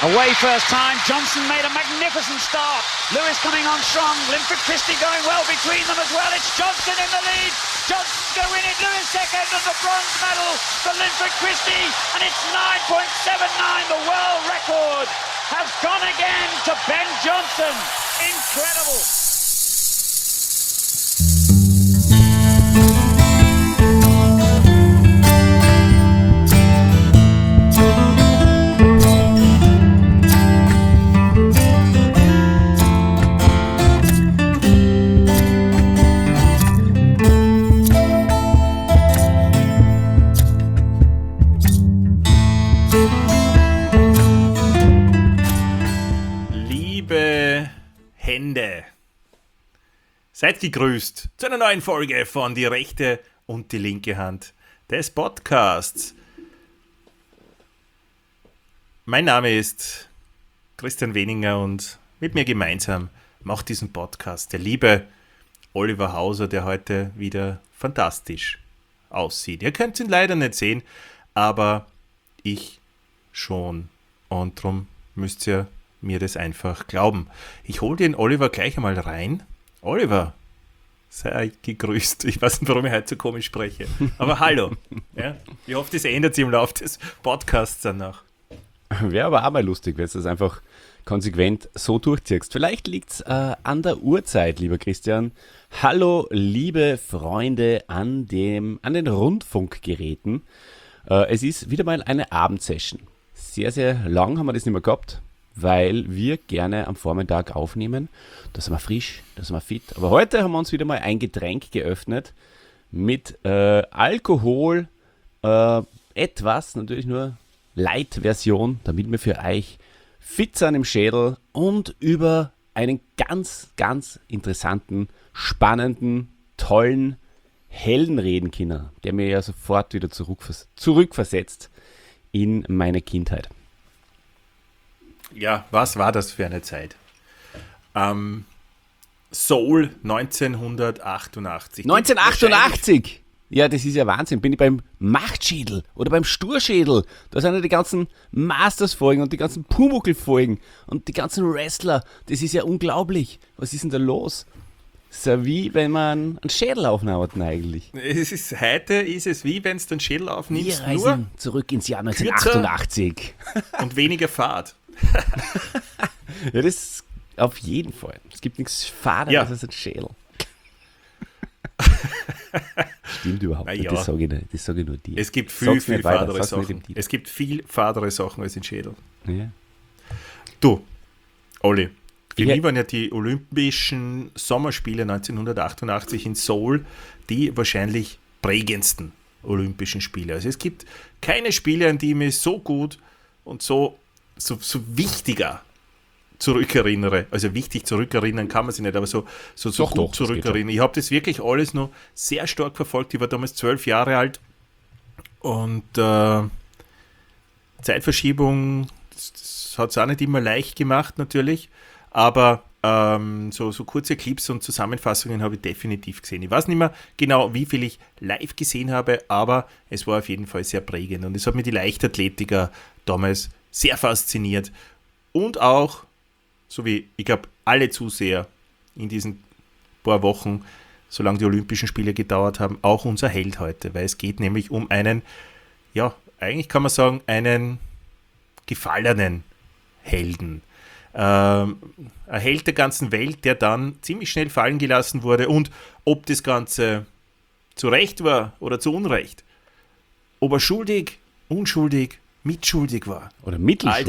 Away first time. Johnson made a magnificent start. Lewis coming on strong. Linford Christie going well between them as well. It's Johnson in the lead. Johnson's going to win it. Lewis second, and the bronze medal for Linford Christie. And it's 9.79. The world record has gone again to Ben Johnson. Incredible. Seid gegrüßt zu einer neuen Folge von Die rechte und die linke Hand des Podcasts. Mein Name ist Christian Weninger und mit mir gemeinsam macht diesen Podcast der liebe Oliver Hauser, der heute wieder fantastisch aussieht. Ihr könnt ihn leider nicht sehen, aber ich schon. Und darum müsst ihr mir das einfach glauben. Ich hole den Oliver gleich einmal rein. Oliver, sei gegrüßt. Ich weiß nicht, warum ich heute so komisch spreche. Aber hallo. Ja, ich hoffe, das ändert sich im Laufe des Podcasts danach. Wäre aber auch mal lustig, wenn du das einfach konsequent so durchziehst. Vielleicht liegt es an der Uhrzeit, lieber Christian. Hallo, liebe Freunde an den Rundfunkgeräten. Es ist wieder mal eine Abendsession. Sehr, sehr lang haben wir das nicht mehr gehabt, weil wir gerne am Vormittag aufnehmen. Da sind wir frisch, da sind wir fit. Aber heute haben wir uns wieder mal ein Getränk geöffnet mit Alkohol, etwas, natürlich nur Light-Version, damit wir für euch fit sind im Schädel und über einen ganz, ganz interessanten, spannenden, tollen Helden reden können, der mir ja sofort wieder zurückversetzt in meine Kindheit. Ja, was war das für eine Zeit? Soul 1988. 1988! Ja, das ist ja Wahnsinn. Bin ich beim Machtschädel oder beim Sturschädel. Da sind ja die ganzen Masters-Folgen und die ganzen Pumuckl-Folgen und die ganzen Wrestler. Das ist ja unglaublich. Was ist denn da los? So wie wenn man einen Schädel aufnimmt eigentlich. Heute ist es wie wenn du den Schädel aufnimmst. Wir reisen nur zurück ins Jahr 1988. Und weniger Fahrt. Ja, das auf jeden Fall. Es gibt nichts Faderes als ein Schädel. Stimmt überhaupt nicht, das sage ich nur dir. Es gibt viel fadere Sachen. Es gibt viel fadere Sachen als ein Schädel. Ja. Du, Olli, für mich waren ja die Olympischen Sommerspiele 1988 in Seoul die wahrscheinlich prägendsten Olympischen Spiele. Also es gibt keine Spiele, an die ich mich so gut und so wichtiger zurückerinnere. Also wichtig zurückerinnern kann man sich nicht, aber so gut zurückerinnern. Ich habe das wirklich alles noch sehr stark verfolgt. Ich war damals 12 Jahre alt und Zeitverschiebung, das hat es auch nicht immer leicht gemacht natürlich, aber so kurze Clips und Zusammenfassungen habe ich definitiv gesehen. Ich weiß nicht mehr genau, wie viel ich live gesehen habe, aber es war auf jeden Fall sehr prägend und es hat mir die Leichtathletiker damals sehr fasziniert und auch, so wie, ich glaube, alle Zuseher in diesen paar Wochen, solange die Olympischen Spiele gedauert haben, auch unser Held heute, weil es geht nämlich um einen, ja, eigentlich kann man sagen, einen gefallenen Helden. Ein Held der ganzen Welt, der dann ziemlich schnell fallen gelassen wurde und ob das Ganze zu Recht war oder zu Unrecht, ob er schuldig, unschuldig, mitschuldig war. Oder mittelschuldig.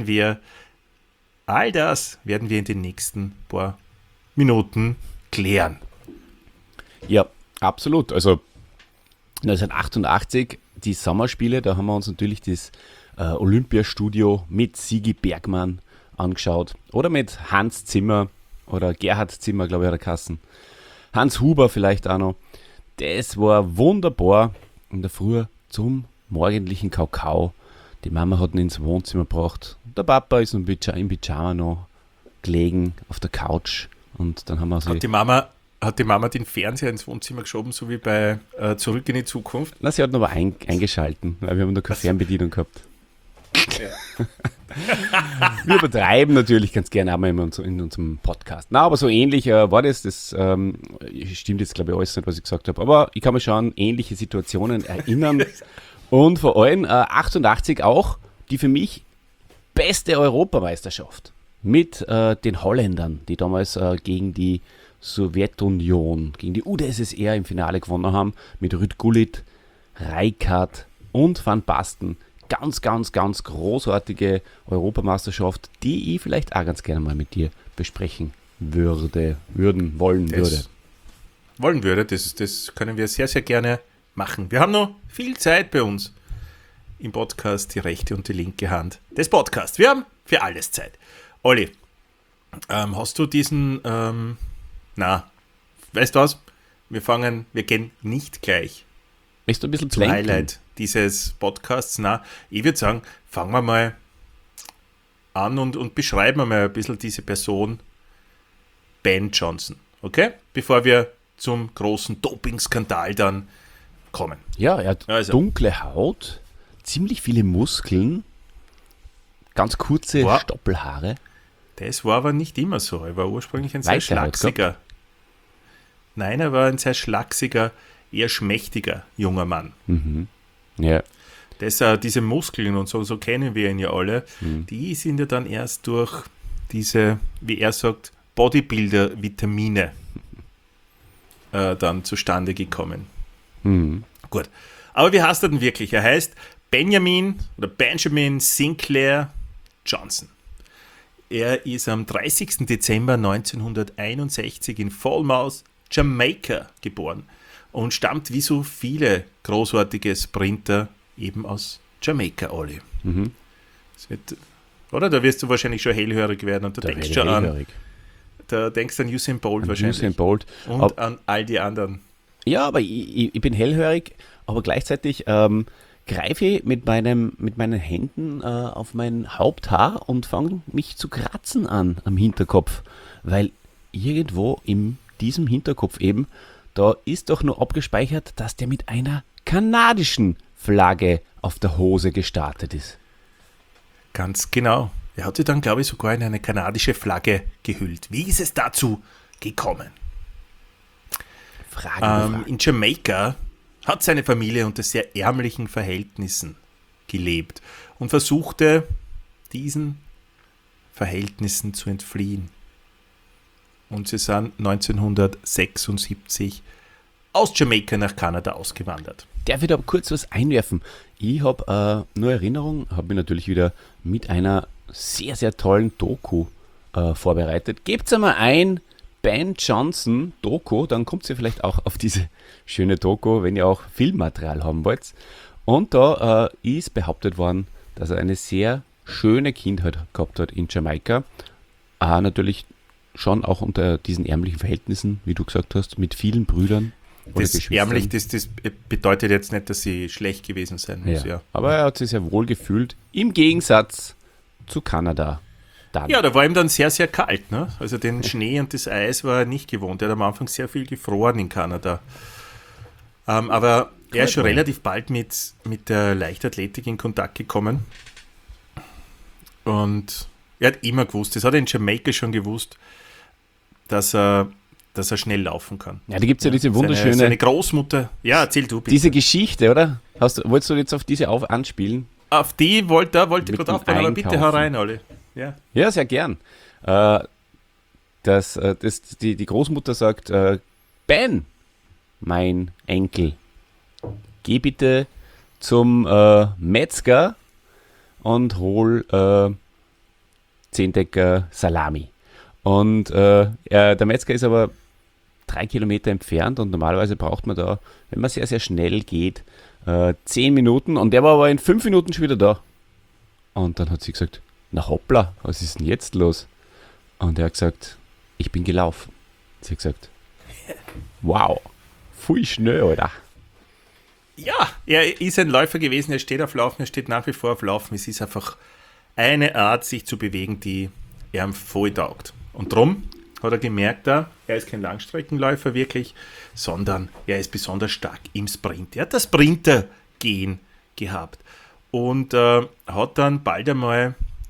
All das werden wir in den nächsten paar Minuten klären. Ja, absolut. Also 1988, die Sommerspiele, da haben wir uns natürlich das Olympiastudio mit Sigi Bergmann angeschaut. Oder mit Hans Zimmer oder Gerhard Zimmer, glaube ich, hat er geheißen. Hans Huber vielleicht auch noch. Das war wunderbar in der Früh zum morgendlichen Kakao. Die Mama hat ihn ins Wohnzimmer gebracht. Der Papa ist im Pyjama noch gelegen auf der Couch. Und dann haben wir so. Hat die Mama den Fernseher ins Wohnzimmer geschoben, so wie bei Zurück in die Zukunft? Na, sie hat ihn aber eingeschalten, weil wir haben noch keine Fernbedienung gehabt. Ja. Wir übertreiben natürlich ganz gerne einmal in unserem Podcast. Na, aber so ähnlich war das. Das stimmt jetzt, glaube ich, alles nicht, was ich gesagt habe. Aber ich kann mich schon an ähnliche Situationen erinnern. Und vor allem 88 auch die für mich beste Europameisterschaft mit den Holländern, die damals gegen die Sowjetunion, gegen die UdSSR im Finale gewonnen haben, mit Ruud Gullit, Rijkaard und Van Basten. Ganz, ganz, ganz großartige Europameisterschaft, die ich vielleicht auch ganz gerne mal mit dir besprechen wollen würde. Wollen würde, das können wir sehr, sehr gerne machen. Wir haben noch viel Zeit bei uns im Podcast, die rechte und die linke Hand des Podcasts. Wir haben für alles Zeit. Olli, hast du diesen, weißt du was? Wir gehen nicht gleich Möchtest du ein bisschen zum plänkeln? Highlight dieses Podcasts. Ich würde sagen, fangen wir mal an und beschreiben wir mal ein bisschen diese Person, Ben Johnson, okay? Bevor wir zum großen Doping-Skandal dann kommen. Ja, er hat Also. dunkle Haut, ziemlich viele Muskeln, ganz kurze Wow. Stoppelhaare. Das war aber nicht immer so. Er war ursprünglich ein sehr Weite Haut, schlachsiger. Nein, er war ein sehr schlachsiger, eher schmächtiger junger Mann. Ja, Diese Muskeln und so kennen wir ihn ja alle, die sind ja dann erst durch diese, wie er sagt, Bodybuilder-Vitamine dann zustande gekommen. Gut. Aber wie heißt er denn wirklich? Er heißt Benjamin Sinclair Johnson. Er ist am 30. Dezember 1961 in Falmouth, Jamaika geboren und stammt wie so viele großartige Sprinter eben aus Jamaika, Olli. Oder? Da wirst du wahrscheinlich schon hellhörig werden und da denkst werde schon ich an, hellhörig. da denkst an Usain Bolt An wahrscheinlich. Usain Bolt. Und an all die anderen. Ja, aber ich bin hellhörig, aber gleichzeitig greife ich mit meinen Händen auf mein Haupthaar und fange mich zu kratzen an am Hinterkopf, weil irgendwo in diesem Hinterkopf eben, da ist doch nur abgespeichert, dass der mit einer kanadischen Flagge auf der Hose gestartet ist. Ganz genau. Er hat sich dann, glaube ich, sogar in eine kanadische Flagge gehüllt. Wie ist es dazu gekommen? In Jamaika hat seine Familie unter sehr ärmlichen Verhältnissen gelebt und versuchte, diesen Verhältnissen zu entfliehen. Und sie sind 1976 aus Jamaika nach Kanada ausgewandert. Darf ich da kurz was einwerfen? Ich habe nur Erinnerung, habe mich natürlich wieder mit einer sehr, sehr tollen Doku vorbereitet. Gebt einmal ein Ben Johnson Doku, dann kommt ihr vielleicht auch auf diese schöne Doku, wenn ihr auch Filmmaterial haben wollt. Und da ist behauptet worden, dass er eine sehr schöne Kindheit gehabt hat in Jamaika. Natürlich schon auch unter diesen ärmlichen Verhältnissen, wie du gesagt hast, mit vielen Brüdern. Das ärmlich, das bedeutet jetzt nicht, dass sie schlecht gewesen sein muss. Ja. Aber er hat sich sehr wohl gefühlt, im Gegensatz zu Kanada. Dann. Ja, da war ihm dann sehr, sehr kalt. Ne? Also den Schnee und das Eis war er nicht gewohnt. Er hat am Anfang sehr viel gefroren in Kanada. Aber er ist schon relativ bald mit der Leichtathletik in Kontakt gekommen. Und er hat immer gewusst, das hat er in Jamaika schon gewusst, dass er schnell laufen kann. Ja, da gibt es ja diese wunderschöne... Seine Großmutter... Ja, erzähl du bitte. Diese Geschichte, oder? Wolltest du jetzt auf diese anspielen? Auf die wollte ich Mit gerade dem aufbauen, aber bitte Einkaufen. hau rein, alle. Ja. Ja, sehr gern. Die Großmutter sagt, Ben, mein Enkel, geh bitte zum Metzger und hol 10 Decker Salami. Und der Metzger ist aber 3 Kilometer entfernt und normalerweise braucht man da, wenn man sehr, sehr schnell geht, 10 Minuten und der war aber in 5 Minuten schon wieder da. Und dann hat sie gesagt, na hoppla, was ist denn jetzt los? Und er hat gesagt, ich bin gelaufen. Sie hat gesagt, wow, voll schnell, Alter. Ja, er ist ein Läufer gewesen, er steht auf Laufen, er steht nach wie vor auf Laufen. Es ist einfach eine Art, sich zu bewegen, die ihm voll taugt. Und drum hat er gemerkt, er ist kein Langstreckenläufer wirklich, sondern er ist besonders stark im Sprint. Er hat das Sprintergehen gehabt und hat dann bald einmal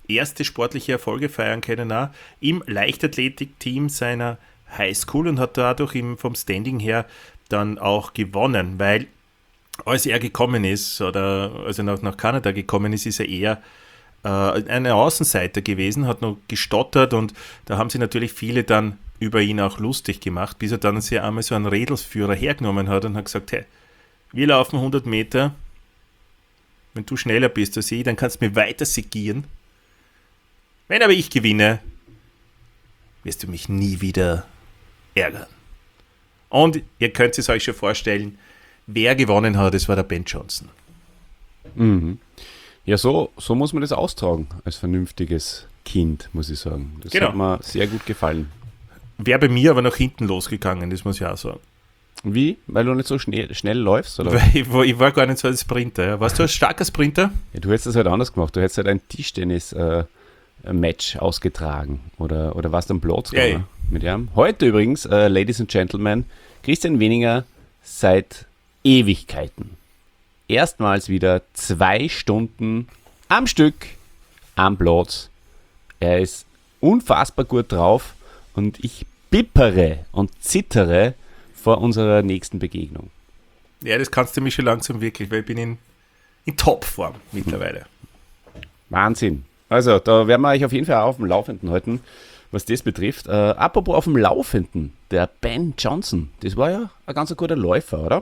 erste sportliche Erfolge feiern können, auch im Leichtathletik-Team seiner Highschool und hat dadurch vom Standing her dann auch gewonnen, weil als er gekommen ist, oder als er nach Kanada gekommen ist, ist er eher ein Außenseiter gewesen, hat noch gestottert und da haben sich natürlich viele dann über ihn auch lustig gemacht, bis er dann sich einmal so einen Rädelsführer hergenommen hat und hat gesagt, hey, wir laufen 100 Meter, wenn du schneller bist als ich, dann kannst du mir weiter segieren. Wenn aber ich gewinne, wirst du mich nie wieder ärgern. Und ihr könnt es euch schon vorstellen, wer gewonnen hat, das war der Ben Johnson. Mhm. Ja, so muss man das austragen, als vernünftiges Kind, muss ich sagen. Das Genau. hat mir sehr gut gefallen. Wäre bei mir aber nach hinten losgegangen, das muss ich auch sagen. Wie? Weil du nicht so schnell läufst? Oder? Weil ich war gar nicht so ein Sprinter. Ja. Warst du ein starker Sprinter? Ja, du hättest das halt anders gemacht. Du hättest halt ein Tischtennis-Match ausgetragen. Oder warst du am Platz gegangen mit ihm. Heute übrigens, Ladies and Gentlemen, Christian Weninger seit Ewigkeiten. Erstmals wieder 2 Stunden am Stück am Platz. Er ist unfassbar gut drauf und ich bippere und zittere vor unserer nächsten Begegnung. Ja, das kannst du mich schon langsam wirklich, weil ich bin in Topform mittlerweile. Wahnsinn. Also, da werden wir euch auf jeden Fall auch auf dem Laufenden halten, was das betrifft. Apropos auf dem Laufenden, der Ben Johnson, das war ja ein ganz guter Läufer, oder?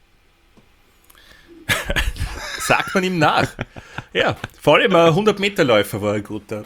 Sagt man ihm nach. Ja, vor allem ein 100-Meter-Läufer war ein guter.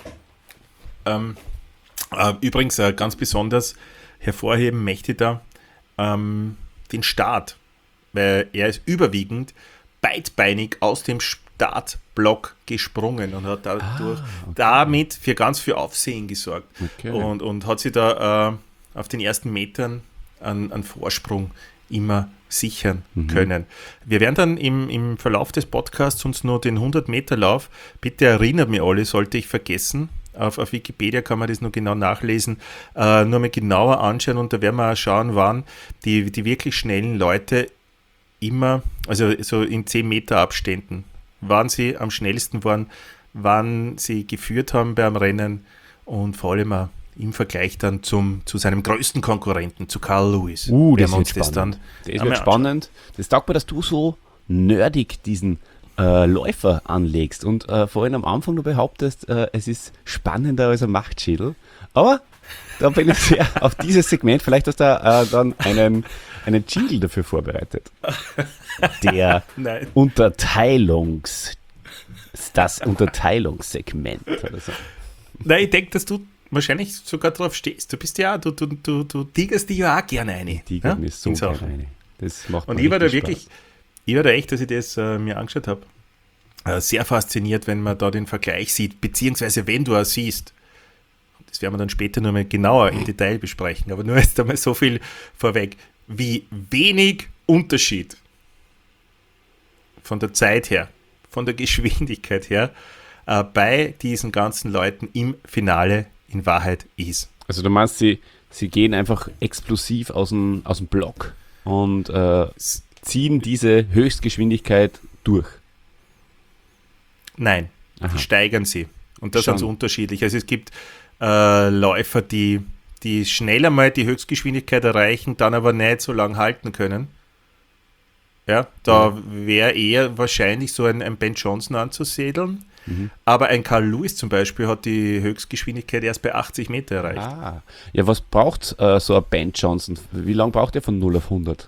Übrigens ganz besonders hervorheben möchte ich da den Start, weil er ist überwiegend beidbeinig aus dem Startblock gesprungen und hat damit für ganz viel Aufsehen gesorgt. Okay. Und hat sich da auf den ersten Metern einen Vorsprung immer sichern können. Wir werden dann im Verlauf des Podcasts uns nur den 100-Meter-Lauf, bitte erinnert mich alle, sollte ich vergessen, auf Wikipedia kann man das noch genau nachlesen, nur mal genauer anschauen und da werden wir auch schauen, wann die wirklich schnellen Leute immer, also so in 10 Meter Abständen, wann sie am schnellsten waren, wann sie geführt haben beim Rennen und vor allem auch im Vergleich dann zu seinem größten Konkurrenten, zu Carl Lewis. Das wird spannend. Das wird spannend. Das taugt mir, dass du so nerdig diesen Läufer anlegst und vor allem am Anfang du behauptest, es ist spannender als ein Machtschädel. Aber da bin ich sehr auf dieses Segment. Vielleicht hast du dann einen Jingle dafür vorbereitet. Der das Unterteilungssegment. Oder so. Nein, ich denke, dass du wahrscheinlich sogar drauf stehst. Du bist ja, du tigerst die ja auch gerne eine. Tiger ist so gerne eine. Das macht und ich war da wirklich, echt, dass ich das mir angeschaut habe, sehr fasziniert, wenn man da den Vergleich sieht, beziehungsweise wenn du auch siehst. Das werden wir dann später nur mal genauer im Detail besprechen, aber nur jetzt einmal so viel vorweg, wie wenig Unterschied von der Zeit her, von der Geschwindigkeit her, bei diesen ganzen Leuten im Finale in Wahrheit ist. Also du meinst, sie gehen einfach explosiv aus dem Block und ziehen diese Höchstgeschwindigkeit durch? Nein, Aha. die steigern sie. Und das Schon. sind so unterschiedlich. Also es gibt Läufer, die schneller mal die Höchstgeschwindigkeit erreichen, dann aber nicht so lang halten können. Ja, da wäre eher wahrscheinlich so ein Ben Johnson anzusiedeln. Aber ein Carl Lewis zum Beispiel hat die Höchstgeschwindigkeit erst bei 80 Meter erreicht. Ah. Ja, was braucht so ein Ben Johnson? Wie lange braucht er von 0 auf 100?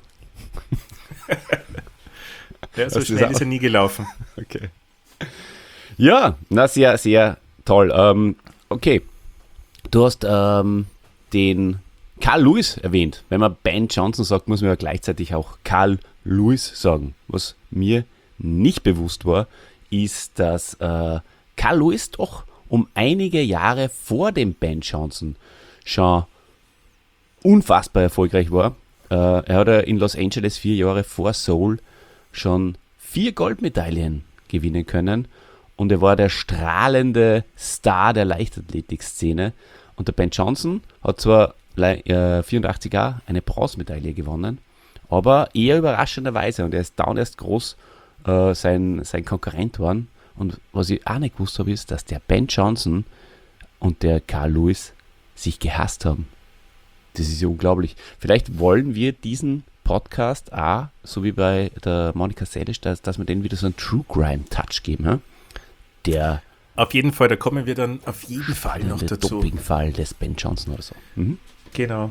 Ja, so schnell ist er nie gelaufen. Okay. Ja, na sehr, sehr toll. Okay, du hast den Carl Lewis erwähnt. Wenn man Ben Johnson sagt, muss man ja gleichzeitig auch Carl Lewis sagen. Was mir nicht bewusst war, ist, dass Carl Lewis doch um einige Jahre vor dem Ben Johnson schon unfassbar erfolgreich war. Er hat ja in Los Angeles 4 Jahre vor Seoul schon 4 Goldmedaillen gewinnen können und er war der strahlende Star der Leichtathletikszene. Und der Ben Johnson hat zwar 84er eine Bronzemedaille gewonnen, aber eher überraschenderweise und er ist dann erst groß sein Konkurrent waren Und was ich auch nicht gewusst habe, ist, dass der Ben Johnson und der Carl Lewis sich gehasst haben. Das ist ja unglaublich. Vielleicht wollen wir diesen Podcast auch, so wie bei der Monika Seles, dass wir denen wieder so einen True Crime Touch geben. Ja? Der Auf jeden Fall, da kommen wir dann auf jeden Fall noch dazu. Dopingfall des Ben Johnson oder so. Mhm. Genau.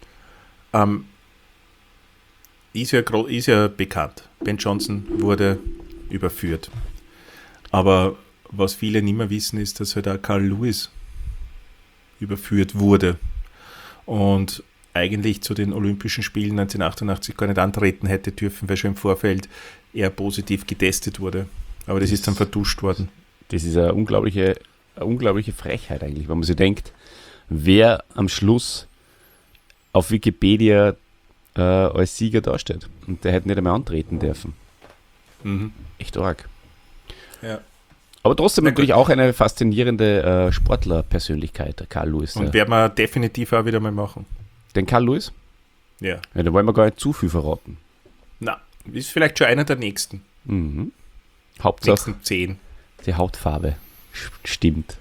Ist ja bekannt. Ben Johnson wurde überführt. Aber was viele nicht mehr wissen, ist, dass halt auch Carl Lewis überführt wurde und eigentlich zu den Olympischen Spielen 1988 gar nicht antreten hätte dürfen, weil schon im Vorfeld er positiv getestet wurde. Aber das ist dann vertuscht worden. Das ist eine unglaubliche Frechheit eigentlich, wenn man sich denkt, wer am Schluss auf Wikipedia als Sieger dasteht. Und der hätte nicht einmal antreten dürfen. Mhm. Echt arg. Ja. Aber trotzdem natürlich auch eine faszinierende Sportlerpersönlichkeit, der Carl Lewis. Und werden wir definitiv auch wieder mal machen. Den Carl Lewis? Ja. Ja, da wollen wir gar nicht zu viel verraten. Na, ist vielleicht schon einer der nächsten. Mhm. Hauptsache, Nächsten 10. die Hautfarbe stimmt.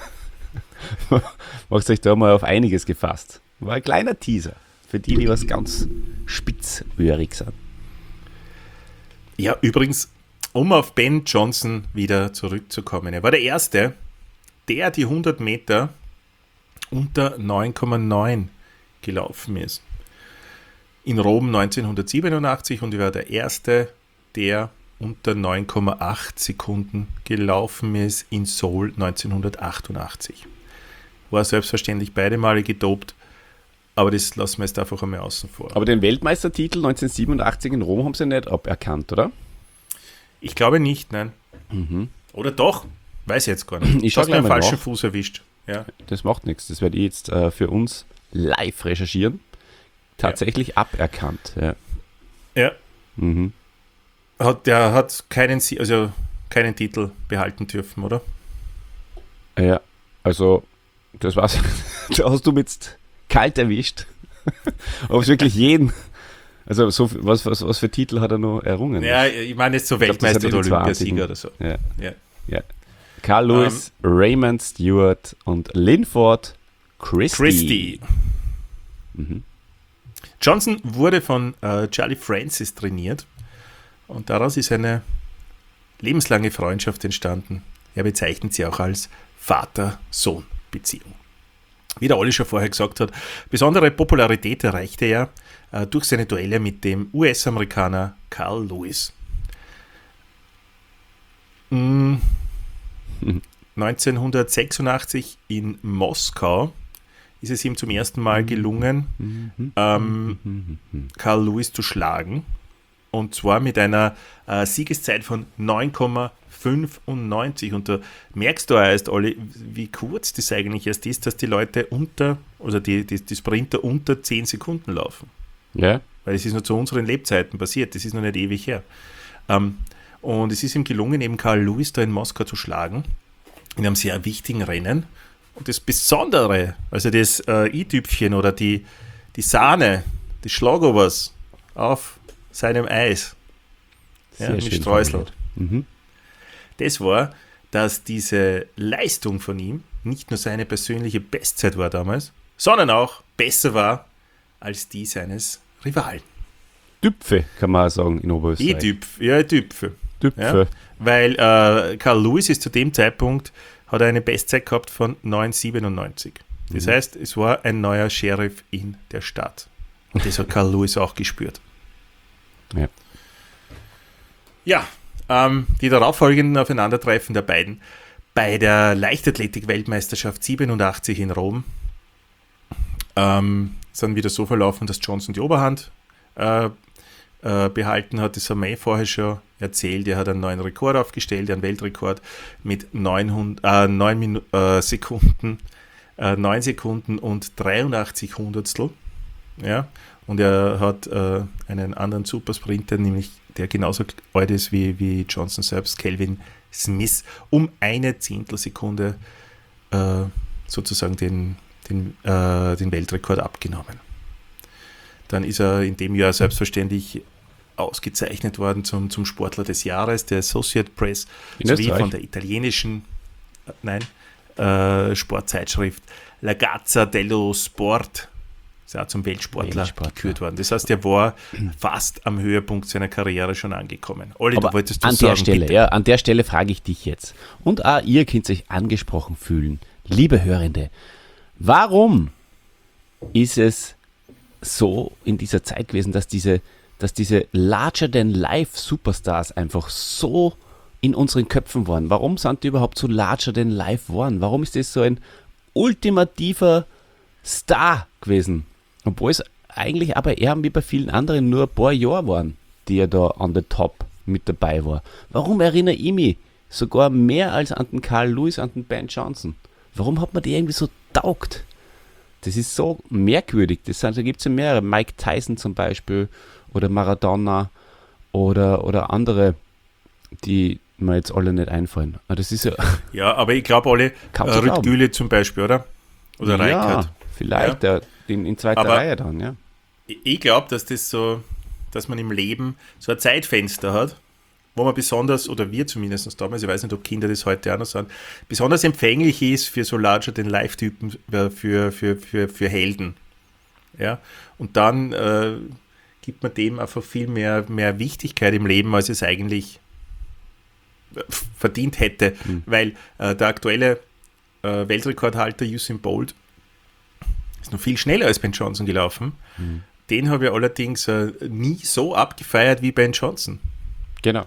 Macht euch da mal auf einiges gefasst. War ein kleiner Teaser für die was ganz spitzöhrig sind. Ja, übrigens, um auf Ben Johnson wieder zurückzukommen. Er war der Erste, der die 100 Meter unter 9,9 gelaufen ist. In Rom 1987 und er war der Erste, der unter 9,8 Sekunden gelaufen ist in Seoul 1988. War selbstverständlich beide Male gedopt, aber das lassen wir jetzt einfach einmal außen vor. Aber den Weltmeistertitel 1987 in Rom haben sie nicht aberkannt, oder? Ich glaube nicht, nein. Mhm. Oder doch? Weiß ich jetzt gar nicht. Ich schau hast mir gleich einen mal falschen nach. Fuß erwischt. Ja. Das macht nichts. Das werde ich jetzt für uns live recherchieren. Tatsächlich aberkannt. Ja. Ja. Mhm. Der hat keinen Titel behalten dürfen, oder? Ja, also das war's. Da hast du mich jetzt kalt erwischt. Ob es wirklich jeden. Also so, was für Titel hat er noch errungen? Ja, ich meine jetzt so glaub, das Weltmeister hat oder zwei Olympiasieger oder so. Ja. Carl Lewis, Raymond Stewart und Linford Christie. Mhm. Johnson wurde von Charlie Francis trainiert und daraus ist eine lebenslange Freundschaft entstanden. Er bezeichnet sie auch als Vater-Sohn-Beziehung. Wie der Olli schon vorher gesagt hat, besondere Popularität erreichte er durch seine Duelle mit dem US-Amerikaner Carl Lewis. 1986 in Moskau ist es ihm zum ersten Mal gelungen, Carl Lewis zu schlagen. Und zwar mit einer Siegeszeit von 9,95. Und da merkst du erst, Olli, wie kurz das eigentlich erst ist, dass die Leute die Sprinter unter 10 Sekunden laufen. Ja. Weil es ist nur zu unseren Lebzeiten passiert, das ist noch nicht ewig her. Und es ist ihm gelungen, eben Carl Lewis da in Moskau zu schlagen, in einem sehr wichtigen Rennen. Und das Besondere, also das i-Tüpfchen oder die Sahne des Schlagobers auf seinem Eis, mit Streusel, das war, dass diese Leistung von ihm nicht nur seine persönliche Bestzeit war damals, sondern auch besser war als die seines Rivalen. Tüpfe, kann man auch sagen in Oberösterreich. Tüpfe. Tüpfe. Ja, weil Carl Lewis ist zu dem Zeitpunkt, hat er eine Bestzeit gehabt von 9,97. Das heißt, es war ein neuer Sheriff in der Stadt. Und das hat Carl Lewis auch gespürt. Ja. Die darauffolgenden Aufeinandertreffen der beiden bei der Leichtathletik-Weltmeisterschaft 87 in Rom sind wieder so verlaufen, dass Johnson die Oberhand behalten hat. Das haben wir vorher schon erzählt. Er hat einen neuen Rekord aufgestellt, einen Weltrekord mit 9 Sekunden und 83 Hundertstel. Ja? Und er hat einen anderen Supersprinter, nämlich der genauso alt ist wie Johnson selbst, Calvin Smith, um eine Zehntelsekunde sozusagen den Weltrekord abgenommen. Dann ist er in dem Jahr selbstverständlich ausgezeichnet worden zum Sportler des Jahres der Associated Press In sowie Österreich? von der italienischen Sportzeitschrift La Gazza dello Sport. Ist auch zum Weltsportler gekürt worden. Das heißt, er war fast am Höhepunkt seiner Karriere schon angekommen. Olli, Aber du wolltest an sagen, der Stelle, bitte. ja, an der Stelle frage ich dich jetzt. Und auch ihr könnt euch angesprochen fühlen. Liebe Hörende, warum ist es so in dieser Zeit gewesen, dass diese Larger-than-Life-Superstars einfach so in unseren Köpfen waren? Warum sind die überhaupt so Larger-than-Life geworden? Warum ist das so ein ultimativer Star gewesen? Obwohl es eigentlich aber eher wie bei vielen anderen nur ein paar Jahre waren, die er da an der Top mit dabei war. Warum erinnere ich mich sogar mehr als an den Carl Lewis, an den Ben Johnson? Warum hat man die irgendwie so taugt? Das ist so merkwürdig. Da gibt es ja mehrere. Mike Tyson zum Beispiel oder Maradona oder andere, die mir jetzt alle nicht einfallen. Aber das ist ja... Ja, aber ich glaube alle, Kaum zu Rüd glauben. Güle zum Beispiel, oder? Oder Reichardt. Vielleicht in zweiter Aber- Reihe dann, ja. Ich glaube, dass man im Leben so ein Zeitfenster hat, wo man besonders, oder wir zumindest damals, ich weiß nicht, ob Kinder das heute auch noch sind, besonders empfänglich ist für so Larger-than-Life-Typen, für Helden. Ja? Und dann gibt man dem einfach viel mehr Wichtigkeit im Leben, als es eigentlich verdient hätte, weil der aktuelle Weltrekordhalter Usain Bolt ist noch viel schneller als Ben Johnson gelaufen. Den habe ich allerdings nie so abgefeiert wie Ben Johnson. Genau.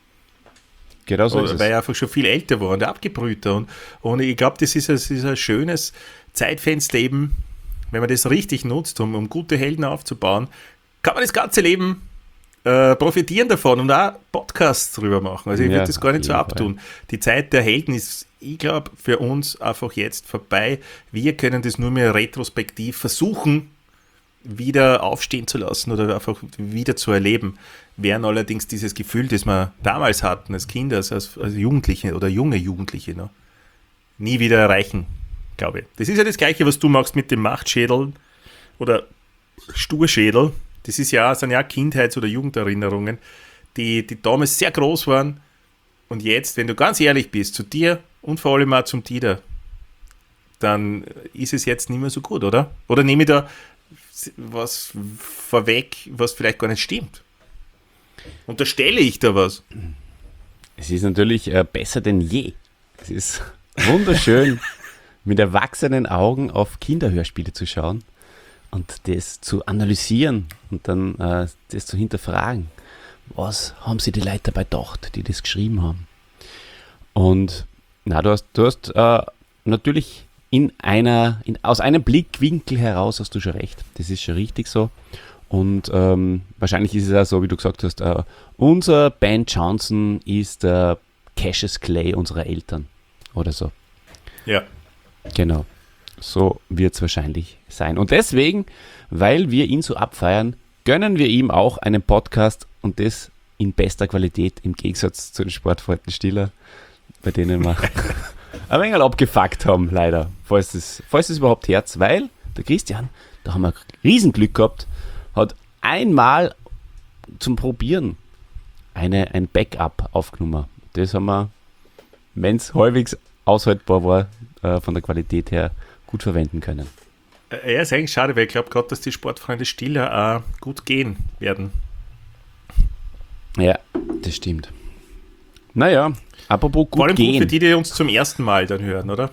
Genau so ist Weil es. er einfach schon viel älter war und abgebrühter. Und ich glaube, das ist ein schönes Zeitfenster eben, wenn man das richtig nutzt, um gute Helden aufzubauen, kann man das ganze Leben profitieren davon und auch Podcasts drüber machen. Also ich Ja, würde das gar nicht so auf jeden abtun. Die Zeit der Helden ist, ich glaube, für uns einfach jetzt vorbei. Wir können das nur mehr retrospektiv versuchen, wieder aufstehen zu lassen oder einfach wieder zu erleben. Während allerdings dieses Gefühl, das wir damals hatten, als Kinder, als Jugendliche oder junge Jugendliche, noch, nie wieder erreichen, glaube ich. Das ist ja das Gleiche, was du machst mit dem Machtschädel oder Sturschädel. Das sind ja Kindheits- oder Jugenderinnerungen, die damals sehr groß waren. Und jetzt, wenn du ganz ehrlich bist, zu dir und vor allem auch zum Dieter, dann ist es jetzt nicht mehr so gut, oder? Oder nehme ich da was vorweg, was vielleicht gar nicht stimmt? Unterstelle ich da was? Es ist natürlich besser denn je. Es ist wunderschön, mit erwachsenen Augen auf Kinderhörspiele zu schauen und das zu analysieren und dann das zu hinterfragen. Was haben sich die Leute dabei gedacht, die das geschrieben haben? Und du hast natürlich aus einem Blickwinkel heraus hast du schon recht. Das ist schon richtig so. Und wahrscheinlich ist es auch so, wie du gesagt hast, unser Ben Johnson ist der Cassius Clay unserer Eltern oder so. Ja. Genau. So wird es wahrscheinlich sein. Und deswegen, weil wir ihn so abfeiern, gönnen wir ihm auch einen Podcast und das in bester Qualität im Gegensatz zu den Sportfreunden Stiller, bei denen wir ein wenig abgefuckt haben, leider. Falls es überhaupt herz, weil der Christian, da haben wir Riesenglück gehabt, hat einmal zum Probieren ein Backup aufgenommen. Das haben wir, wenn es halbwegs aushaltbar war, von der Qualität her gut verwenden können. Ja, ist eigentlich schade, weil ich glaube gerade, dass die Sportfreunde Stiller auch gut gehen werden. Ja, das stimmt. Naja, apropos Vor allem gut gut für gehen. die uns zum ersten Mal dann hören, oder?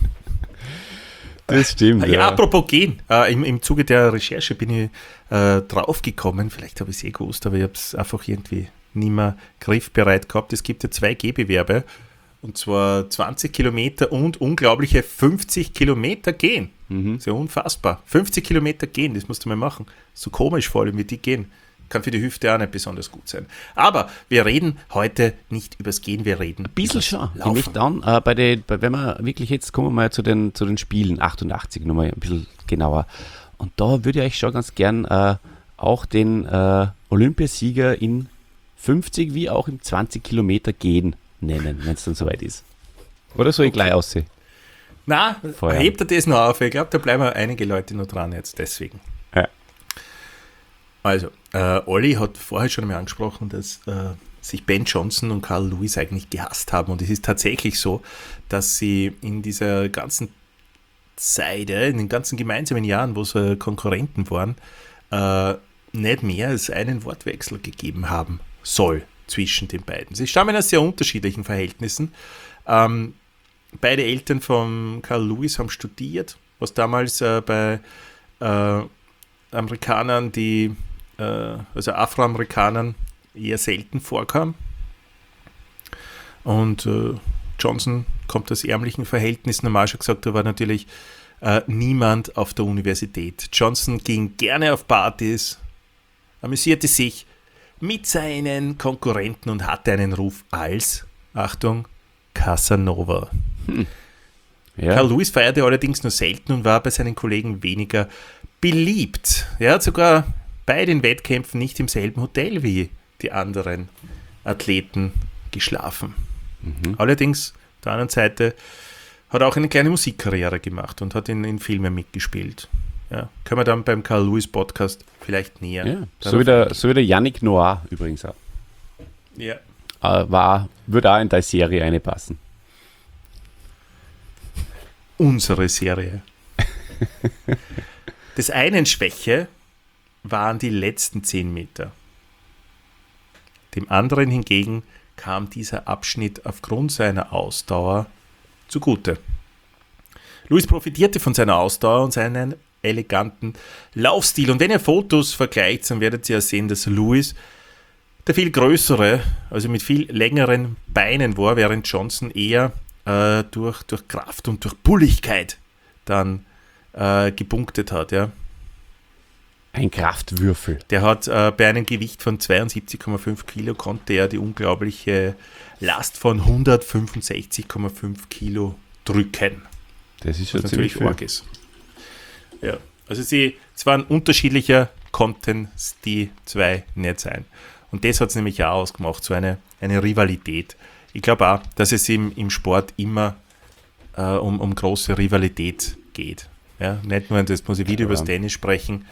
Das stimmt, Ja, apropos gehen. Im Zuge der Recherche bin ich draufgekommen, vielleicht habe ich es gewusst, aber ich habe es einfach irgendwie nicht mehr griffbereit gehabt. Es gibt ja 2 Gehbewerbe, und zwar 20 Kilometer und unglaubliche 50 Kilometer gehen. Das ist ja unfassbar. 50 Kilometer gehen, das musst du mal machen. So komisch vor allem, wie die gehen. Kann für die Hüfte auch nicht besonders gut sein. Aber wir reden heute nicht übers Gehen, wir reden Ein bisschen übers schon. Ich Laufen. möchte dann, wenn wir wirklich jetzt kommen wir mal zu den Spielen, 88 nochmal ein bisschen genauer. Und da würde ich euch schon ganz gern auch den Olympiasieger in 50 wie auch im 20 Kilometer gehen nennen, wenn es dann soweit ist. Oder soll ich gleich aussehen? Na, Feuer. hebt er das noch auf? Ich glaube, da bleiben einige Leute noch dran jetzt, deswegen. Ja. Also, Olli hat vorher schon einmal angesprochen, dass sich Ben Johnson und Carl Lewis eigentlich gehasst haben. Und es ist tatsächlich so, dass sie in dieser ganzen Zeit, in den ganzen gemeinsamen Jahren, wo sie Konkurrenten waren, nicht mehr als einen Wortwechsel gegeben haben soll zwischen den beiden. Sie stammen aus sehr unterschiedlichen Verhältnissen. Beide Eltern von Carl Lewis haben studiert, was damals bei Amerikanern, also Afroamerikanern, eher selten vorkam. Und Johnson kommt aus ärmlichen Verhältnissen, haben wir auch schon gesagt, da war natürlich niemand auf der Universität. Johnson ging gerne auf Partys, amüsierte sich mit seinen Konkurrenten und hatte einen Ruf als, Achtung, Casanova. Ja. Carl Lewis feierte allerdings nur selten und war bei seinen Kollegen weniger beliebt. Er hat sogar bei den Wettkämpfen nicht im selben Hotel wie die anderen Athleten geschlafen. Allerdings, auf der anderen Seite, hat er auch eine kleine Musikkarriere gemacht und hat in Filmen mitgespielt. Ja, können wir dann beim Carl Lewis Podcast vielleicht näher. Ja. So wie der Yannick Noah übrigens auch. Ja. Würde auch in deine Serie eine passen. Unsere Serie. Des einen Schwäche waren die letzten 10 Meter. Dem anderen hingegen kam dieser Abschnitt aufgrund seiner Ausdauer zugute. Lewis profitierte von seiner Ausdauer und seinen eleganten Laufstil. Und wenn ihr Fotos vergleicht, dann werdet ihr ja sehen, dass Lewis der viel größere, also mit viel längeren Beinen war, während Johnson eher durch Kraft und durch Bulligkeit dann gepunktet hat. Ja. Ein Kraftwürfel. Der hat bei einem Gewicht von 72,5 Kilo konnte er die unglaubliche Last von 165,5 Kilo drücken. Das ist schon natürlich ziemlich arg ist. Ja, also es waren unterschiedlicher, konnten die zwei nicht sein. Und das hat es nämlich auch ausgemacht, so eine Rivalität. Ich glaube auch, dass es im Sport immer um große Rivalität geht. Ja, nicht nur, das muss ich wieder über das Tennis sprechen.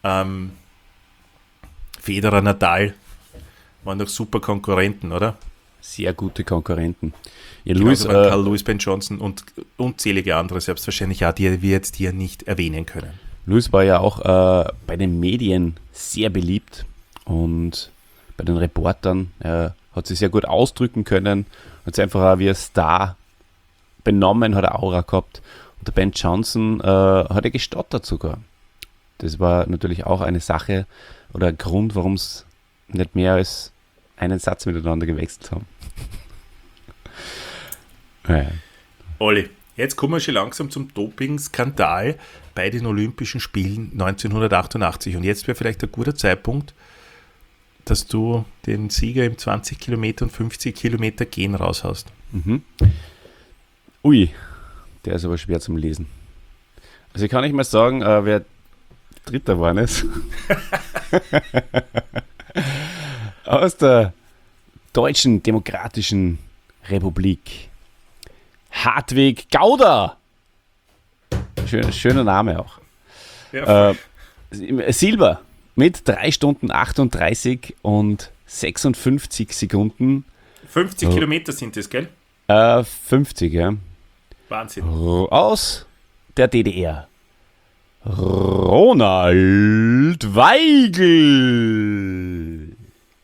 Federer, Nadal waren doch super Konkurrenten, oder? Sehr gute Konkurrenten. Ja, Lewis, Carl Lewis, Ben Johnson und unzählige andere, selbstverständlich auch, die wir jetzt hier nicht erwähnen können. Lewis war ja auch bei den Medien sehr beliebt und bei den Reportern. Er hat sich sehr gut ausdrücken können, hat sich einfach auch wie ein Star benommen, hat eine Aura gehabt. Und der Ben Johnson hat er gestottert sogar. Das war natürlich auch eine Sache oder ein Grund, warum es nicht mehr als einen Satz miteinander gewechselt haben. Ja. Olli, jetzt kommen wir schon langsam zum Doping-Skandal bei den Olympischen Spielen 1988. Und jetzt wäre vielleicht ein guter Zeitpunkt, dass du den Sieger im 20 Kilometer und 50 Kilometer Gehen raushaust. Ui, der ist aber schwer zum Lesen. Also ich kann nicht mal sagen, wer Dritter war es. Aus der Deutschen Demokratischen Republik. Hartwig Gauder. Schöner Name auch. Ja. Silber mit 3 Stunden 38 und 56 Sekunden. 50 Kilometer sind es, gell? 50, ja. Wahnsinn. Aus der DDR. Ronald Weigel.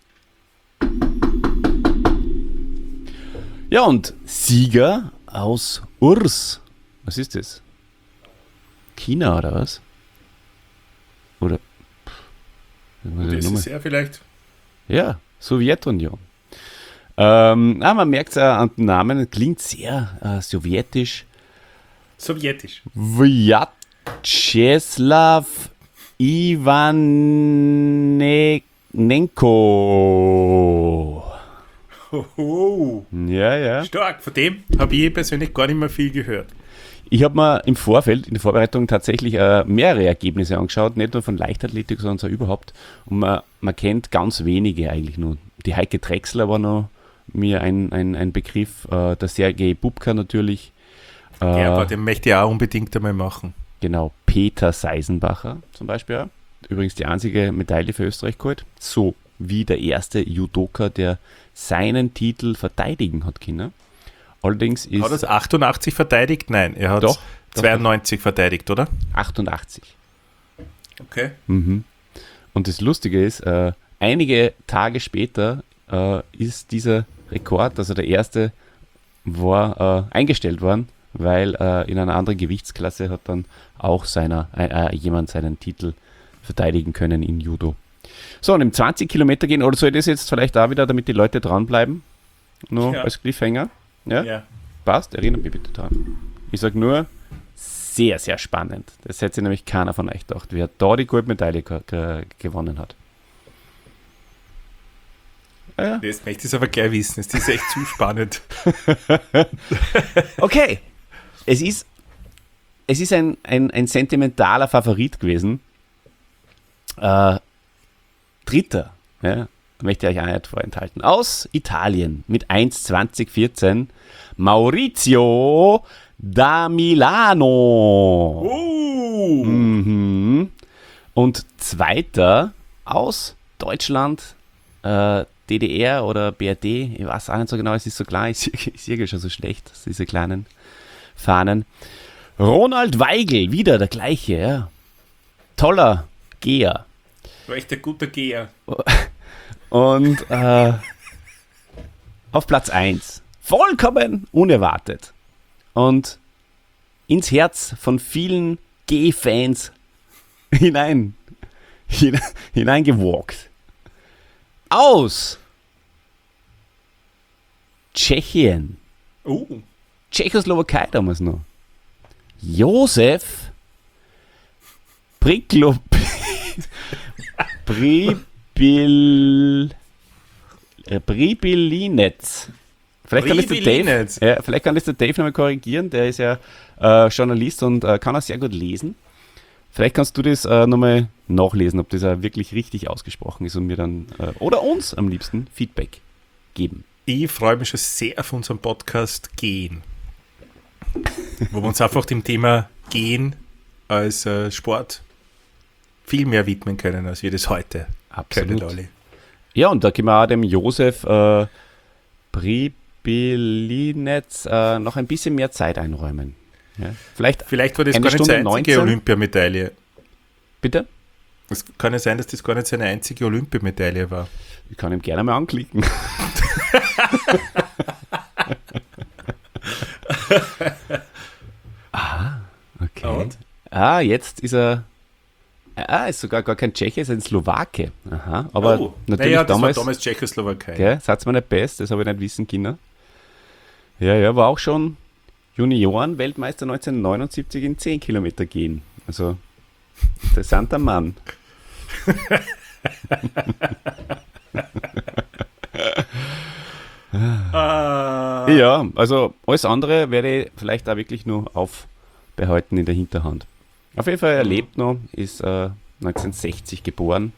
Ja, und Sieger aus Urs. Was ist das? China oder was? Oder? Das ist ja vielleicht. Ja, Sowjetunion. Man merkt es an dem Namen, klingt sehr sowjetisch. Sowjetisch. Vyacheslav Ivanenko. Hoho. Ja. Stark, von dem habe ich persönlich gar nicht mehr viel gehört. Ich habe mir im Vorfeld, in der Vorbereitung tatsächlich mehrere Ergebnisse angeschaut, nicht nur von Leichtathletik, sondern so überhaupt. Und man kennt ganz wenige eigentlich nur. Die Heike Drechsler war noch mir ein Begriff, der Sergej Bubka natürlich. Ja, aber den möchte ich auch unbedingt einmal machen. Genau, Peter Seisenbacher zum Beispiel. übrigens die einzige Medaille für Österreich geholt. So wie der erste Judoka, der seinen Titel verteidigen hat können. Allerdings ist... Hat er es 88 verteidigt? Nein, er hat Doch, 92 verteidigt, oder? 88. Okay. Mhm. Und das Lustige ist, einige Tage später ist dieser Rekord, also der erste, war eingestellt worden, weil in einer anderen Gewichtsklasse hat dann auch jemand seinen Titel verteidigen können in Judo. So, und im 20 Kilometer gehen, oder soll ich das jetzt vielleicht auch wieder, damit die Leute dranbleiben? Nur Ja. als Cliffhanger? Ja? Ja. Passt, erinnert mich bitte dran. Ich sage nur, sehr, sehr spannend. Das hätte sich nämlich keiner von euch gedacht, wer da die Goldmedaille gewonnen hat. Ja. Das möchte ich aber gleich wissen. Das ist echt zu spannend. Okay, es ist ein sentimentaler Favorit gewesen. Dritter, ja, möchte ich euch auch nicht vorenthalten. Aus Italien mit 1,2014 Maurizio da Milano. Mhm. Und zweiter aus Deutschland, DDR oder BRD, ich weiß auch nicht so genau, es ist so klar, ich sehe schon so schlecht, diese kleinen Fahnen. Ronald Weigel, wieder der gleiche, ja. Toller Geher. War echt ein guter Geher. Und auf Platz 1, vollkommen unerwartet und ins Herz von vielen G-Fans hineingewalkt. Aus Tschechien, Tschechoslowakei damals noch, Josef Pribilinec. Vielleicht kann das der Dave nochmal korrigieren, der ist ja Journalist und kann auch sehr gut lesen. Vielleicht kannst du das nochmal nachlesen, ob das auch wirklich richtig ausgesprochen ist und mir dann, oder uns am liebsten, Feedback geben. Ich freue mich schon sehr auf unseren Podcast Gehen, wo wir uns einfach dem Thema Gehen als Sport viel mehr widmen können, als wir das heute Absolut. können, alle. Ja, und da können wir auch dem Josef Pribilinec noch ein bisschen mehr Zeit einräumen. Ja, vielleicht war das eine gar nicht Stunde seine einzige 19. Olympiamedaille. Bitte? Es kann ja sein, dass das gar nicht seine einzige Olympiamedaille war. Ich kann ihm gerne mal anklicken. Okay. Und? Jetzt ist er. Ist sogar gar kein Tscheche, ist ein Slowake. Aha, aber natürlich das damals. war damals Tschechoslowakei. Gell, sagt's mir nicht best, das habe ich nicht wissen können. Ja, war auch schon Junioren-Weltmeister 1979 in 10 Kilometer gehen. Also, interessanter Mann. Ja, also alles andere werde ich vielleicht auch wirklich nur aufbehalten in der Hinterhand. Auf jeden Fall, er lebt noch, ist 1960 geboren.